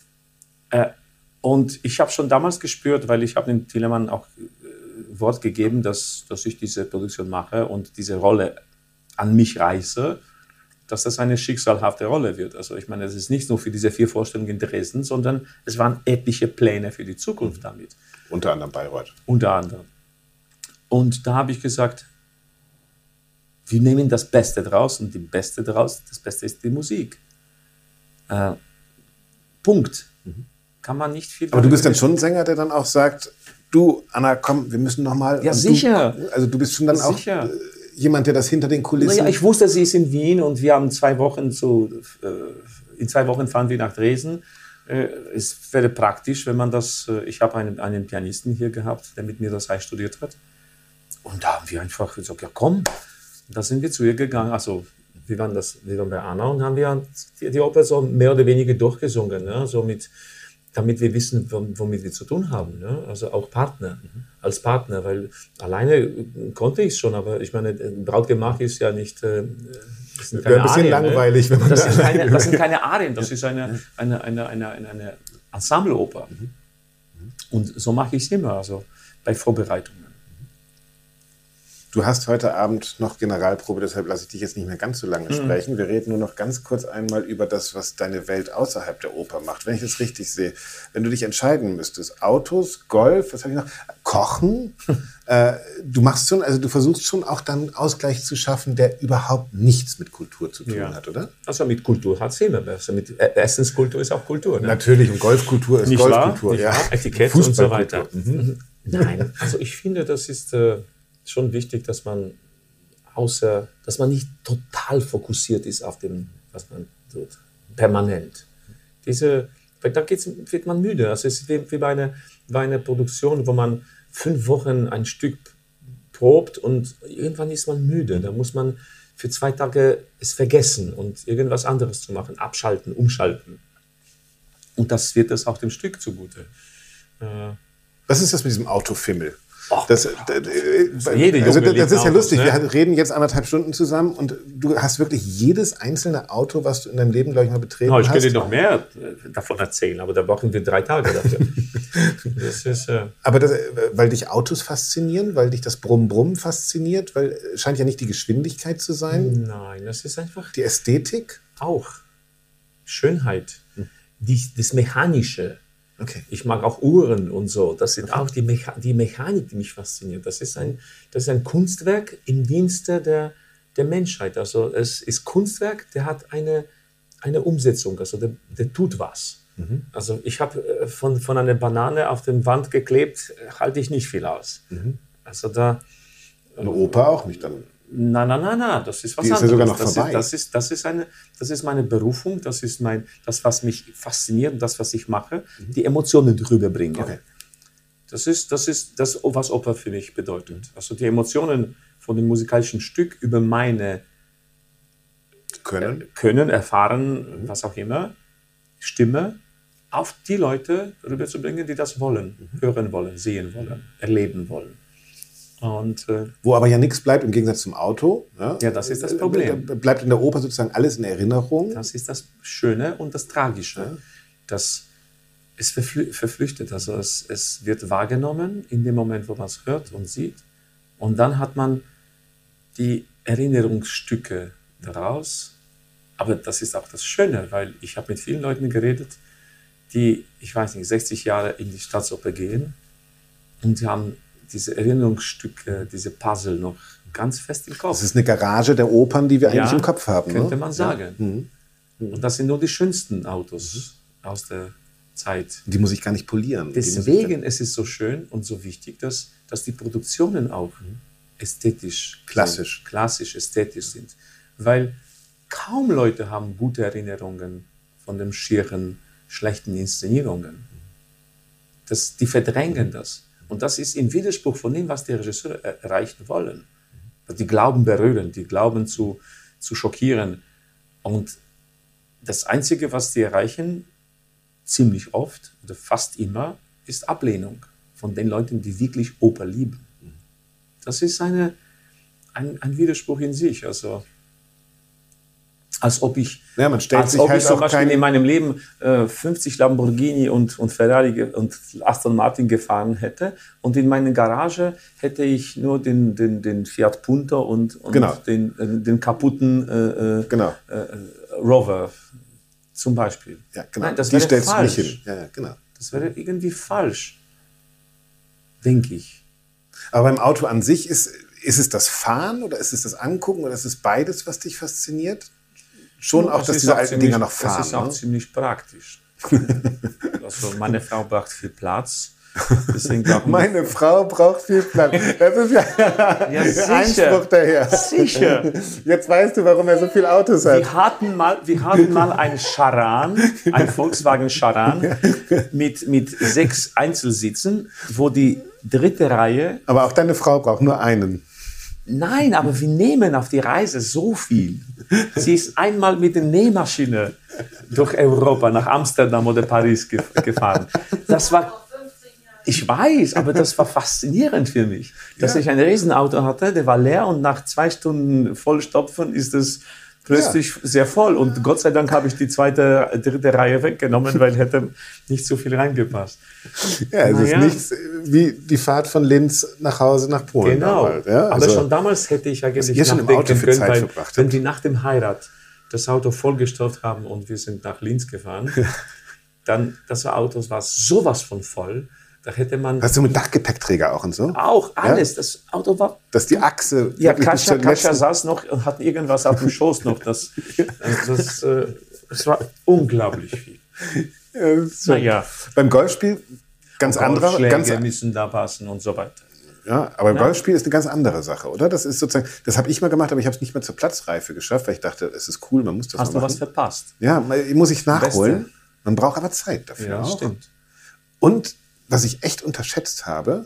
Speaker 6: Und ich habe schon damals gespürt, weil ich habe dem Thielemann auch Wort gegeben, dass ich diese Produktion mache und diese Rolle an mich reiße, dass das eine schicksalhafte Rolle wird. Also ich meine, es ist nicht nur für diese 4 Vorstellungen in Dresden, sondern es waren etliche Pläne für die Zukunft damit.
Speaker 1: Unter anderem Bayreuth.
Speaker 6: Unter anderem. Und da habe ich gesagt, wir nehmen das Beste draus und das Beste ist die Musik. Punkt. Kann man nicht viel.
Speaker 1: Aber du bist dann schon ein Sänger, der dann auch sagt, du, Anna, komm, wir müssen noch mal.
Speaker 6: Ja, sicher.
Speaker 1: Du bist schon dann sicher. Auch jemand, der das hinter den Kulissen...
Speaker 6: Naja, ich wusste, sie ist in Wien und wir haben in 2 Wochen fahren wir nach Dresden. Es wäre praktisch, wenn man das... Ich habe einen Pianisten hier gehabt, der mit mir das studiert hat. Und da haben wir einfach gesagt, ja komm. Da sind wir zu ihr gegangen. Also wir waren bei Anna und haben wir die Oper so mehr oder weniger durchgesungen. Ne? So damit wir wissen, womit wir zu tun haben. Ne? Also auch als Partner, weil alleine konnte ich es schon, aber ich meine, Brautgemach ist ja nicht... Wäre
Speaker 1: ein bisschen Arien, langweilig,
Speaker 6: ne? Wenn man das sind keine Arien, das ist eine Ensembleoper. Und so mache ich es immer, also bei Vorbereitungen.
Speaker 1: Du hast heute Abend noch Generalprobe, deshalb lasse ich dich jetzt nicht mehr ganz so lange sprechen. Wir reden nur noch ganz kurz einmal über das, was deine Welt außerhalb der Oper macht. Wenn ich das richtig sehe, wenn du dich entscheiden müsstest, Autos, Golf, was habe ich noch? Kochen. Du machst schon, also du versuchst schon auch dann Ausgleich zu schaffen, der überhaupt nichts mit Kultur zu tun hat, oder?
Speaker 6: Also mit Kultur hat es immer. Also mit Essenskultur ist auch Kultur. Ne?
Speaker 1: Natürlich, und Golfkultur ist nicht Golfkultur.
Speaker 6: Ja. Etikett und so weiter. Nein, also ich finde, das ist... schon wichtig, dass man nicht total fokussiert ist auf dem, was man tut, permanent. Weil da wird man müde. Also es ist wie bei einer Produktion, wo man 5 Wochen ein Stück probt und irgendwann ist man müde. Da muss man für 2 Tage es vergessen und irgendwas anderes zu machen, abschalten, umschalten. Und das wird es auch dem Stück zugute.
Speaker 1: Was ist das mit diesem Autofimmel?
Speaker 6: Das ist
Speaker 1: ja lustig. Ne? Wir reden jetzt 1,5 Stunden zusammen und du hast wirklich jedes einzelne Auto, was du in deinem Leben, glaube ich, mal betreten hast.
Speaker 6: Ich könnte dir noch mehr davon erzählen, aber da brauchen wir 3 Tage dafür.
Speaker 1: Aber weil dich Autos faszinieren, weil dich das Brumm-Brumm fasziniert, weil es scheint ja nicht die Geschwindigkeit zu sein.
Speaker 6: Nein, das ist einfach...
Speaker 1: Die Ästhetik?
Speaker 6: Auch. Schönheit. Das Mechanische.
Speaker 1: Okay.
Speaker 6: Ich mag auch Uhren und so. Das sind auch die Mechanik, die mich fasziniert. Das ist ein Kunstwerk im Dienste der Menschheit. Also es ist Kunstwerk, der hat eine Umsetzung, also der tut was. Also ich habe von einer Banane auf der Wand geklebt, halte ich nicht viel aus. Also da...
Speaker 1: Eine Oper auch nicht dann?
Speaker 6: Nein, das ist was anderes.
Speaker 1: Die ist ja sogar noch vorbei.
Speaker 6: Das ist meine Berufung, das ist das, was mich fasziniert, das, was ich mache, die Emotionen drüber bringen. Okay. Das ist das, was Oper für mich bedeutet. Also die Emotionen von dem musikalischen Stück über meine Können, erfahren, was auch immer, Stimme, auf die Leute rüberzubringen, die das wollen, hören wollen, sehen wollen, erleben wollen. Und,
Speaker 1: wo aber ja nichts bleibt, im Gegensatz zum Auto.
Speaker 6: Ja, das ist das Problem.
Speaker 1: Bleibt in der Oper sozusagen alles in Erinnerung.
Speaker 6: Das ist das Schöne und das Tragische. Ja. Das ist verflüchtet. Also es wird wahrgenommen in dem Moment, wo man es hört und sieht. Und dann hat man die Erinnerungsstücke daraus. Aber das ist auch das Schöne, weil ich habe mit vielen Leuten geredet, die, 60 Jahre in die Staatsoper gehen und die haben diese Erinnerungsstücke, diese Puzzle noch ganz fest im Kopf.
Speaker 1: Das ist eine Garage der Opern, die wir eigentlich im Kopf haben.
Speaker 6: Könnte man sagen. Und das sind nur die schönsten Autos aus der Zeit.
Speaker 1: Die muss ich gar nicht polieren.
Speaker 6: Deswegen ist es so schön und so wichtig, dass die Produktionen auch ästhetisch, klassisch ästhetisch sind. Weil kaum Leute haben gute Erinnerungen von den schieren, schlechten Inszenierungen. Die verdrängen das. Und das ist im Widerspruch von dem, was die Regisseure erreichen wollen. Die glauben berühren, die glauben zu schockieren. Und das Einzige, was die erreichen, ziemlich oft oder fast immer, ist Ablehnung von den Leuten, die wirklich Oper lieben. Das ist ein Widerspruch in sich. Also, als ob ich,
Speaker 1: man stellt sich halt
Speaker 6: zum Beispiel in meinem Leben 50 Lamborghini und Ferrari und Aston Martin gefahren hätte und in meiner Garage hätte ich nur den Fiat Punto und den kaputten Rover zum Beispiel.
Speaker 1: Ja, genau.
Speaker 6: Nein, das
Speaker 1: die stellst du nicht
Speaker 6: hin.
Speaker 1: Ja, genau.
Speaker 6: Das wäre irgendwie falsch, denke ich.
Speaker 1: Aber beim Auto an sich ist es das Fahren oder ist es das Angucken oder ist es beides, was dich fasziniert? Schon auch, dass diese alten Dinger noch fahren.
Speaker 6: Das ist auch ziemlich praktisch. Also meine Frau braucht viel Platz.
Speaker 1: Meine Frau braucht viel Platz. Das ist ja der Einspruch daher.
Speaker 6: Sicher.
Speaker 1: Jetzt weißt du, warum er so viele Autos hat.
Speaker 6: Wir hatten mal einen Charan, ein Volkswagen Charan mit 6 Einzelsitzen, wo die dritte Reihe...
Speaker 1: Aber auch deine Frau braucht nur einen.
Speaker 6: Nein, aber wir nehmen auf die Reise so viel. Sie ist einmal mit der Nähmaschine durch Europa nach Amsterdam oder Paris gefahren. Das war... Ich weiß, aber das war faszinierend für mich, dass ich ein Riesenauto hatte, der war leer und nach 2 Stunden Vollstopfen ist es plötzlich sehr voll. Und Gott sei Dank habe ich die dritte Reihe weggenommen, weil hätte nicht so viel reingepasst.
Speaker 1: Ja, es ist nichts wie die Fahrt von Linz nach Hause nach Polen.
Speaker 6: Genau,
Speaker 1: damals, ja?
Speaker 6: Aber schon damals hätte ich eigentlich nachdenken können, weil wenn wir nach dem Heirat das Auto vollgestopft haben und wir sind nach Linz gefahren, dann das Auto war sowas von voll. Da hätte man...
Speaker 1: Hast du mit Dachgepäckträger auch und so?
Speaker 6: Auch, alles. Ja? Das Auto war...
Speaker 1: Dass die Achse...
Speaker 6: Ja, Katja saß noch und hat irgendwas auf dem Schoß noch. Das war unglaublich viel.
Speaker 1: Ja, beim Golfspiel ganz anderer...
Speaker 6: Golfschläge müssen da passen und so weiter.
Speaker 1: Ja, aber im Golfspiel ist eine ganz andere Sache, oder? Das ist sozusagen... Das habe ich mal gemacht, aber ich habe es nicht mehr zur Platzreife geschafft, weil ich dachte, es ist cool, man muss das
Speaker 6: Hast
Speaker 1: mal
Speaker 6: du was verpasst?
Speaker 1: Ja, muss ich nachholen. Man braucht aber Zeit dafür.
Speaker 6: Ja,
Speaker 1: auch.
Speaker 6: Stimmt.
Speaker 1: Und was ich echt unterschätzt habe,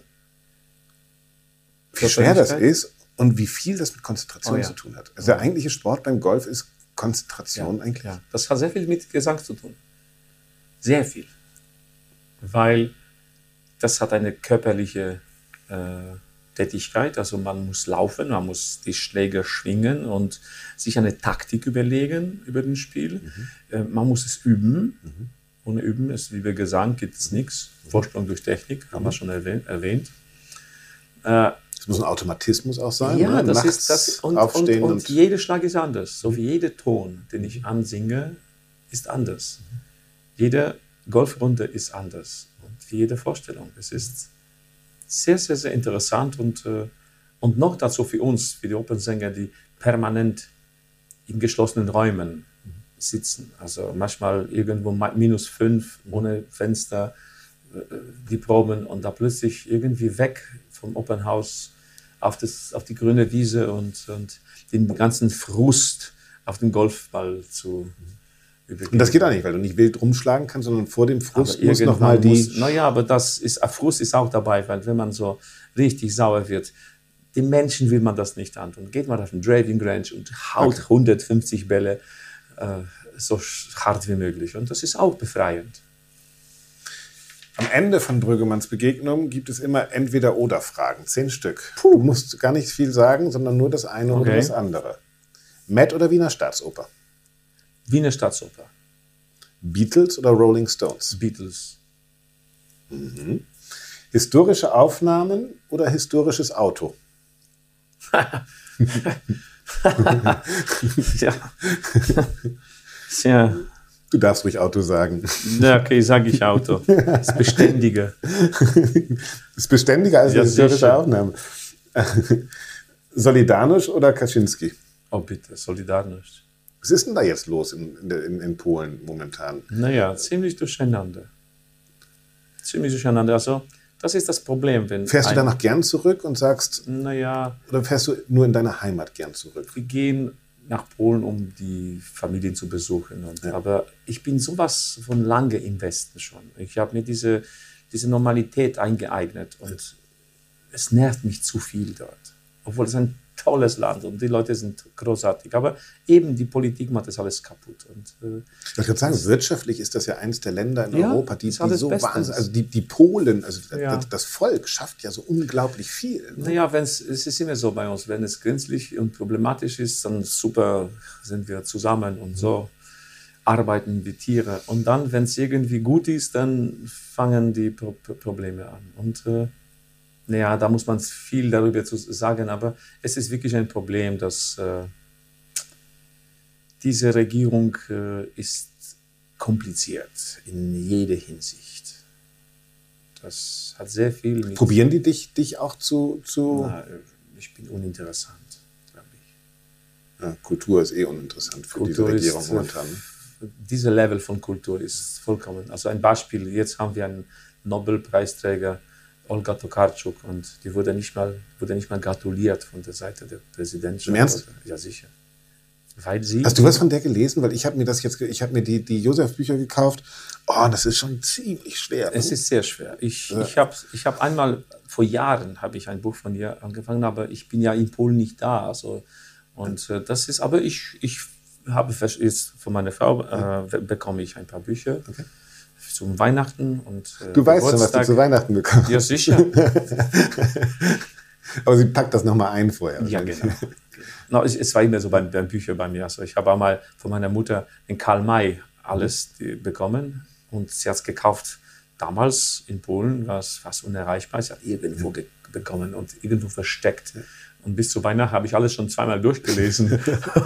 Speaker 1: wie schwer das ist und wie viel das mit Konzentration zu tun hat. Also der eigentliche Sport beim Golf ist Konzentration eigentlich.
Speaker 6: Ja. Das hat sehr viel mit Gesang zu tun. Sehr viel. Weil das hat eine körperliche Tätigkeit. Also man muss laufen, man muss die Schläge schwingen und sich eine Taktik überlegen über das Spiel. Man muss es üben. Ohne Üben ist, wie bei Gesang, gibt es nichts. Vorsprung durch Technik, haben wir schon erwähnt.
Speaker 1: Es muss ein Automatismus auch sein.
Speaker 6: Ja,
Speaker 1: ne?
Speaker 6: das ist das. Und jeder Schlag ist anders. So wie jeder Ton, den ich ansinge, ist anders. Jede Golfrunde ist anders. Und jede Vorstellung. Es ist sehr, sehr, sehr interessant. Und noch dazu für uns, für die Opernsänger, die permanent in geschlossenen Räumen sitzen. Also manchmal irgendwo -5 ohne Fenster, die Proben und da plötzlich irgendwie weg vom Opernhaus auf die grüne Wiese und den ganzen Frust auf den Golfball zu übergeben.
Speaker 1: Und das geht auch nicht, weil du nicht wild rumschlagen kannst, sondern vor dem Frust muss nochmal
Speaker 6: aber Frust ist auch dabei, weil wenn man so richtig sauer wird, den Menschen will man das nicht antun. Geht man auf den Driving Range und haut 150 Bälle so hart wie möglich. Und das ist auch befreiend.
Speaker 1: Am Ende von Brüggemanns Begegnung gibt es immer Entweder-Oder-Fragen. 10 Stück. Du musst gar nicht viel sagen, sondern nur das eine oder das andere. Met oder Wiener Staatsoper?
Speaker 6: Wiener Staatsoper.
Speaker 1: Beatles oder Rolling Stones?
Speaker 6: Beatles.
Speaker 1: Historische Aufnahmen oder historisches Auto?
Speaker 6: Ja.
Speaker 1: Du darfst ruhig Auto sagen.
Speaker 6: Ja, okay, sage ich Auto. Das ist beständiger.
Speaker 1: Ist beständiger als eine historische Aufnahme. Solidarność oder Kaczynski?
Speaker 6: Oh bitte, Solidarność.
Speaker 1: Was ist denn da jetzt los in Polen momentan?
Speaker 6: Naja, ziemlich durcheinander. Also, das ist das Problem.
Speaker 1: Fährst du danach gern zurück und sagst,
Speaker 6: naja,
Speaker 1: oder fährst du nur in deine Heimat gern zurück?
Speaker 6: Wir gehen nach Polen, um die Familien zu besuchen. Aber ich bin sowas von lange im Westen schon. Ich habe mir diese Normalität eingeeignet und es nervt mich zu viel dort. Obwohl es ein tolles Land und die Leute sind großartig. Aber eben die Politik macht das alles kaputt. Und,
Speaker 1: ich würde sagen, wirtschaftlich ist das ja eines der Länder in Europa, die so wahnsinnig, also die Polen, also das Volk schafft ja so unglaublich viel. Ne?
Speaker 6: Naja, es ist immer so bei uns, wenn es grenzlich und problematisch ist, dann super sind wir zusammen und so arbeiten wie Tiere. Und dann, wenn es irgendwie gut ist, dann fangen die Probleme an. Und naja, da muss man viel darüber zu sagen, aber es ist wirklich ein Problem, dass diese Regierung ist kompliziert in jeder Hinsicht. Das hat sehr viel mit...
Speaker 1: Probieren die dich auch zu...
Speaker 6: Na, ich bin uninteressant, glaube ich.
Speaker 1: Ja, Kultur ist uninteressant für diese Regierung momentan.
Speaker 6: Dieser Level von Kultur ist vollkommen... Also ein Beispiel, jetzt haben wir einen Nobelpreisträger, Olga Tokarczuk, und die wurde nicht mal gratuliert von der Seite der Präsidentschaft.
Speaker 1: Im Ernst?
Speaker 6: Ja, sicher. Weil sie...
Speaker 1: Hast du was von der gelesen? Weil ich habe mir die Josef-Bücher gekauft. Oh, das ist schon ziemlich schwer.
Speaker 6: Es ist sehr schwer. Ich habe einmal, vor Jahren habe ich ein Buch von ihr angefangen, aber ich bin ja in Polen nicht da. Also, und das ist, aber ich habe jetzt von meiner Frau bekomme ich ein paar Bücher. Okay. Zum Weihnachten und
Speaker 1: du weißt schon, was du zu Weihnachten bekommst.
Speaker 6: Ja, sicher.
Speaker 1: Aber sie packt das nochmal ein vorher.
Speaker 6: Ja, genau. No, es war immer so beim Bücher bei mir. Also ich habe einmal von meiner Mutter in Karl May alles bekommen und sie hat es gekauft. Damals in Polen war es fast unerreichbar. Sie hat irgendwo bekommen und irgendwo versteckt. Und bis zu Weihnachten habe ich alles schon zweimal durchgelesen.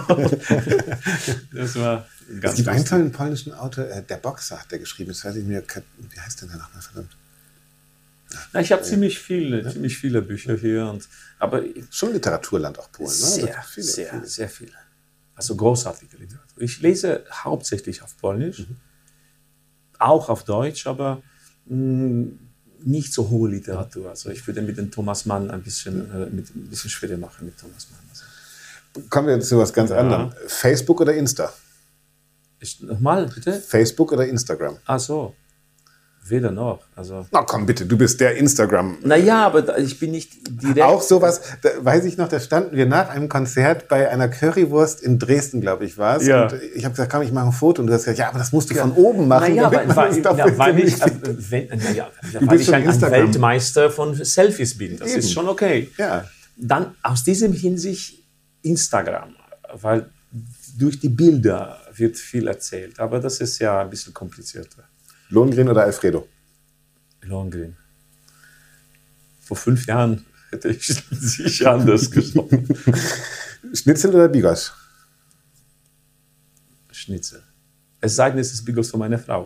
Speaker 6: Das war ganz...
Speaker 1: Es gibt einen tollen polnischen Autor, der Boxer hat der geschrieben. Das weiß ich mir, wie heißt der denn nochmal, verdammt?
Speaker 6: Ja, ich habe ziemlich viele Bücher hier. Aber
Speaker 1: schon Literaturland auch Polen,
Speaker 6: ne? Sehr viele. Also großartige Literatur. Ich lese hauptsächlich auf Polnisch, auch auf Deutsch, aber nicht so hohe Literatur. Also ich würde mit dem Thomas Mann ein bisschen schwerer machen mit Thomas Mann. Also.
Speaker 1: Kommen wir jetzt zu was ganz anderem. Facebook oder Insta?
Speaker 6: Nochmal, bitte?
Speaker 1: Facebook oder Instagram?
Speaker 6: Ach so. Weder noch. Also.
Speaker 1: Na komm bitte, du bist der Instagram.
Speaker 6: Naja, aber ich bin nicht direkt...
Speaker 1: Auch sowas, da weiß ich noch, da standen wir nach einem Konzert bei einer Currywurst in Dresden, glaube ich, war es.
Speaker 6: Ja.
Speaker 1: Und ich habe gesagt, komm, ich mache ein Foto. Und du hast gesagt, ja, aber das musst du von oben machen.
Speaker 6: Naja, weil ich ein Weltmeister von Selfies bin. Das ist schon okay.
Speaker 1: Ja.
Speaker 6: Dann aus diesem Hinsicht Instagram, weil durch die Bilder wird viel erzählt. Aber das ist ja ein bisschen komplizierter.
Speaker 1: Lohengrin oder Alfredo?
Speaker 6: Lohengrin. Vor 5 Jahren hätte ich sicher anders gesprochen.
Speaker 1: Schnitzel oder Bigos?
Speaker 6: Schnitzel. Es sei denn, es ist Bigos von meiner Frau.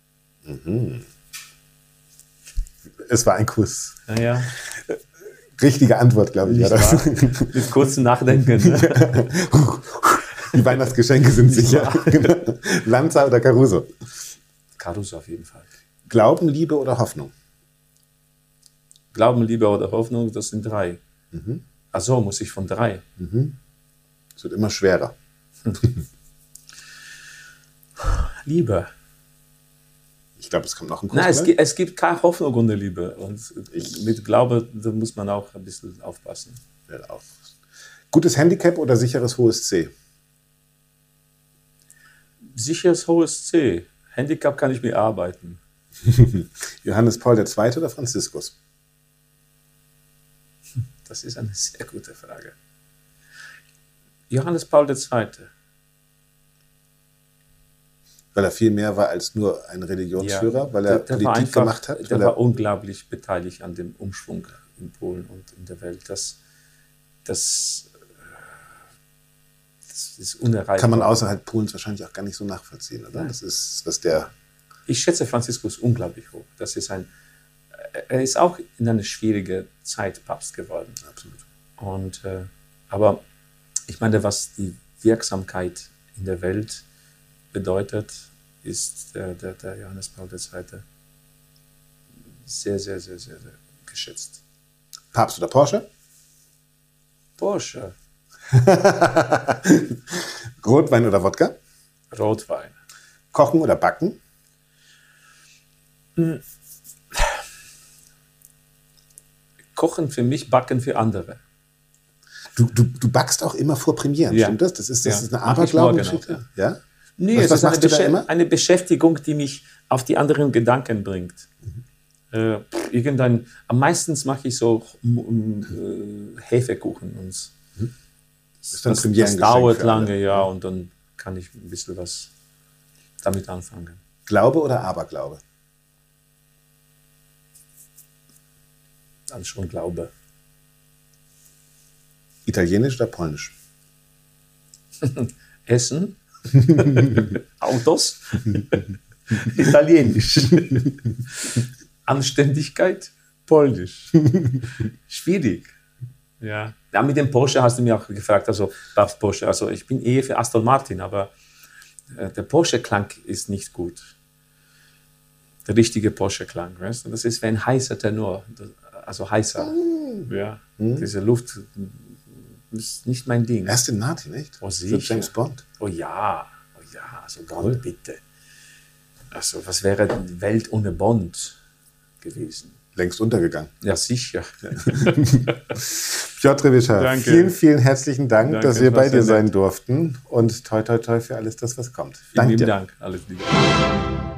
Speaker 1: Es war ein Kuss.
Speaker 6: Naja.
Speaker 1: Richtige Antwort, glaube ich.
Speaker 6: Mit kurzem Nachdenken. Ne?
Speaker 1: Die Weihnachtsgeschenke sind sicher. Lanza oder Caruso?
Speaker 6: Caruso auf jeden Fall.
Speaker 1: Glauben, Liebe oder Hoffnung?
Speaker 6: Glauben, Liebe oder Hoffnung, das sind 3. Ach so, muss ich von 3.
Speaker 1: Es wird immer schwerer.
Speaker 6: Liebe.
Speaker 1: Ich glaube, es kommt noch ein Kuss.
Speaker 6: Nein, es gibt keine Hoffnung ohne Liebe. Und mit Glaube, da muss man auch ein bisschen aufpassen.
Speaker 1: Ja, gutes Handicap oder sicheres hohes C?
Speaker 6: Sicheres hohes C. Handicap kann ich mir arbeiten.
Speaker 1: Johannes Paul II. Oder Franziskus?
Speaker 6: Das ist eine sehr gute Frage. Johannes Paul II.
Speaker 1: Weil er viel mehr war als nur ein Religionsführer, weil er Politik gemacht hat?
Speaker 6: Der war unglaublich beteiligt an dem Umschwung in Polen und in der Welt. Das ist unerreichbar.
Speaker 1: Kann man außerhalb Polens wahrscheinlich auch gar nicht so nachvollziehen, oder? Nein. Das ist, was der...
Speaker 6: Ich schätze Franziskus unglaublich hoch. Er ist auch in einer schwierigen Zeit Papst geworden.
Speaker 1: Absolut.
Speaker 6: Und, aber ich meine, was die Wirksamkeit in der Welt bedeutet, ist der Johannes Paul II. Sehr, sehr, sehr, sehr, sehr geschätzt.
Speaker 1: Papst oder Porsche?
Speaker 6: Porsche.
Speaker 1: Rotwein oder Wodka?
Speaker 6: Rotwein.
Speaker 1: Kochen oder Backen?
Speaker 6: Kochen für mich, Backen für andere.
Speaker 1: Du backst auch immer vor Premieren, stimmt das? Das ist eine Aberglaubengeschichte? Ja?
Speaker 6: Nee, es ist eine Beschäftigung, die mich auf die anderen Gedanken bringt. Am meisten mache ich so Hefekuchen. Und das dauert lange, ja, und dann kann ich ein bisschen was damit anfangen.
Speaker 1: Glaube oder Aberglaube?
Speaker 6: Dann schon Glaube.
Speaker 1: Italienisch oder Polnisch?
Speaker 6: Essen, Autos, Italienisch. Anständigkeit, Polnisch. Schwierig. Ja, mit dem Porsche hast du mich auch gefragt, also Papst Porsche. Also ich bin eher für Aston Martin, aber der Porsche-Klang ist nicht gut. Der richtige Porsche-Klang, weißt du? Das ist wie ein heißer Tenor, also heißer. Ja, diese Luft ist nicht mein Ding.
Speaker 1: Aston Martin, nicht?
Speaker 6: Oh, sicher.
Speaker 1: Für James Bond.
Speaker 6: Oh ja, also Bond, bitte. Also was wäre die Welt ohne Bond gewesen?
Speaker 1: Längst untergegangen.
Speaker 6: Ja, sicher.
Speaker 1: Piotr Wischar, vielen, vielen herzlichen Dank, dass wir bei dir sein durften. Und toi, toi, toi für alles das, was kommt.
Speaker 6: Vielen lieben Dank. Alles Liebe.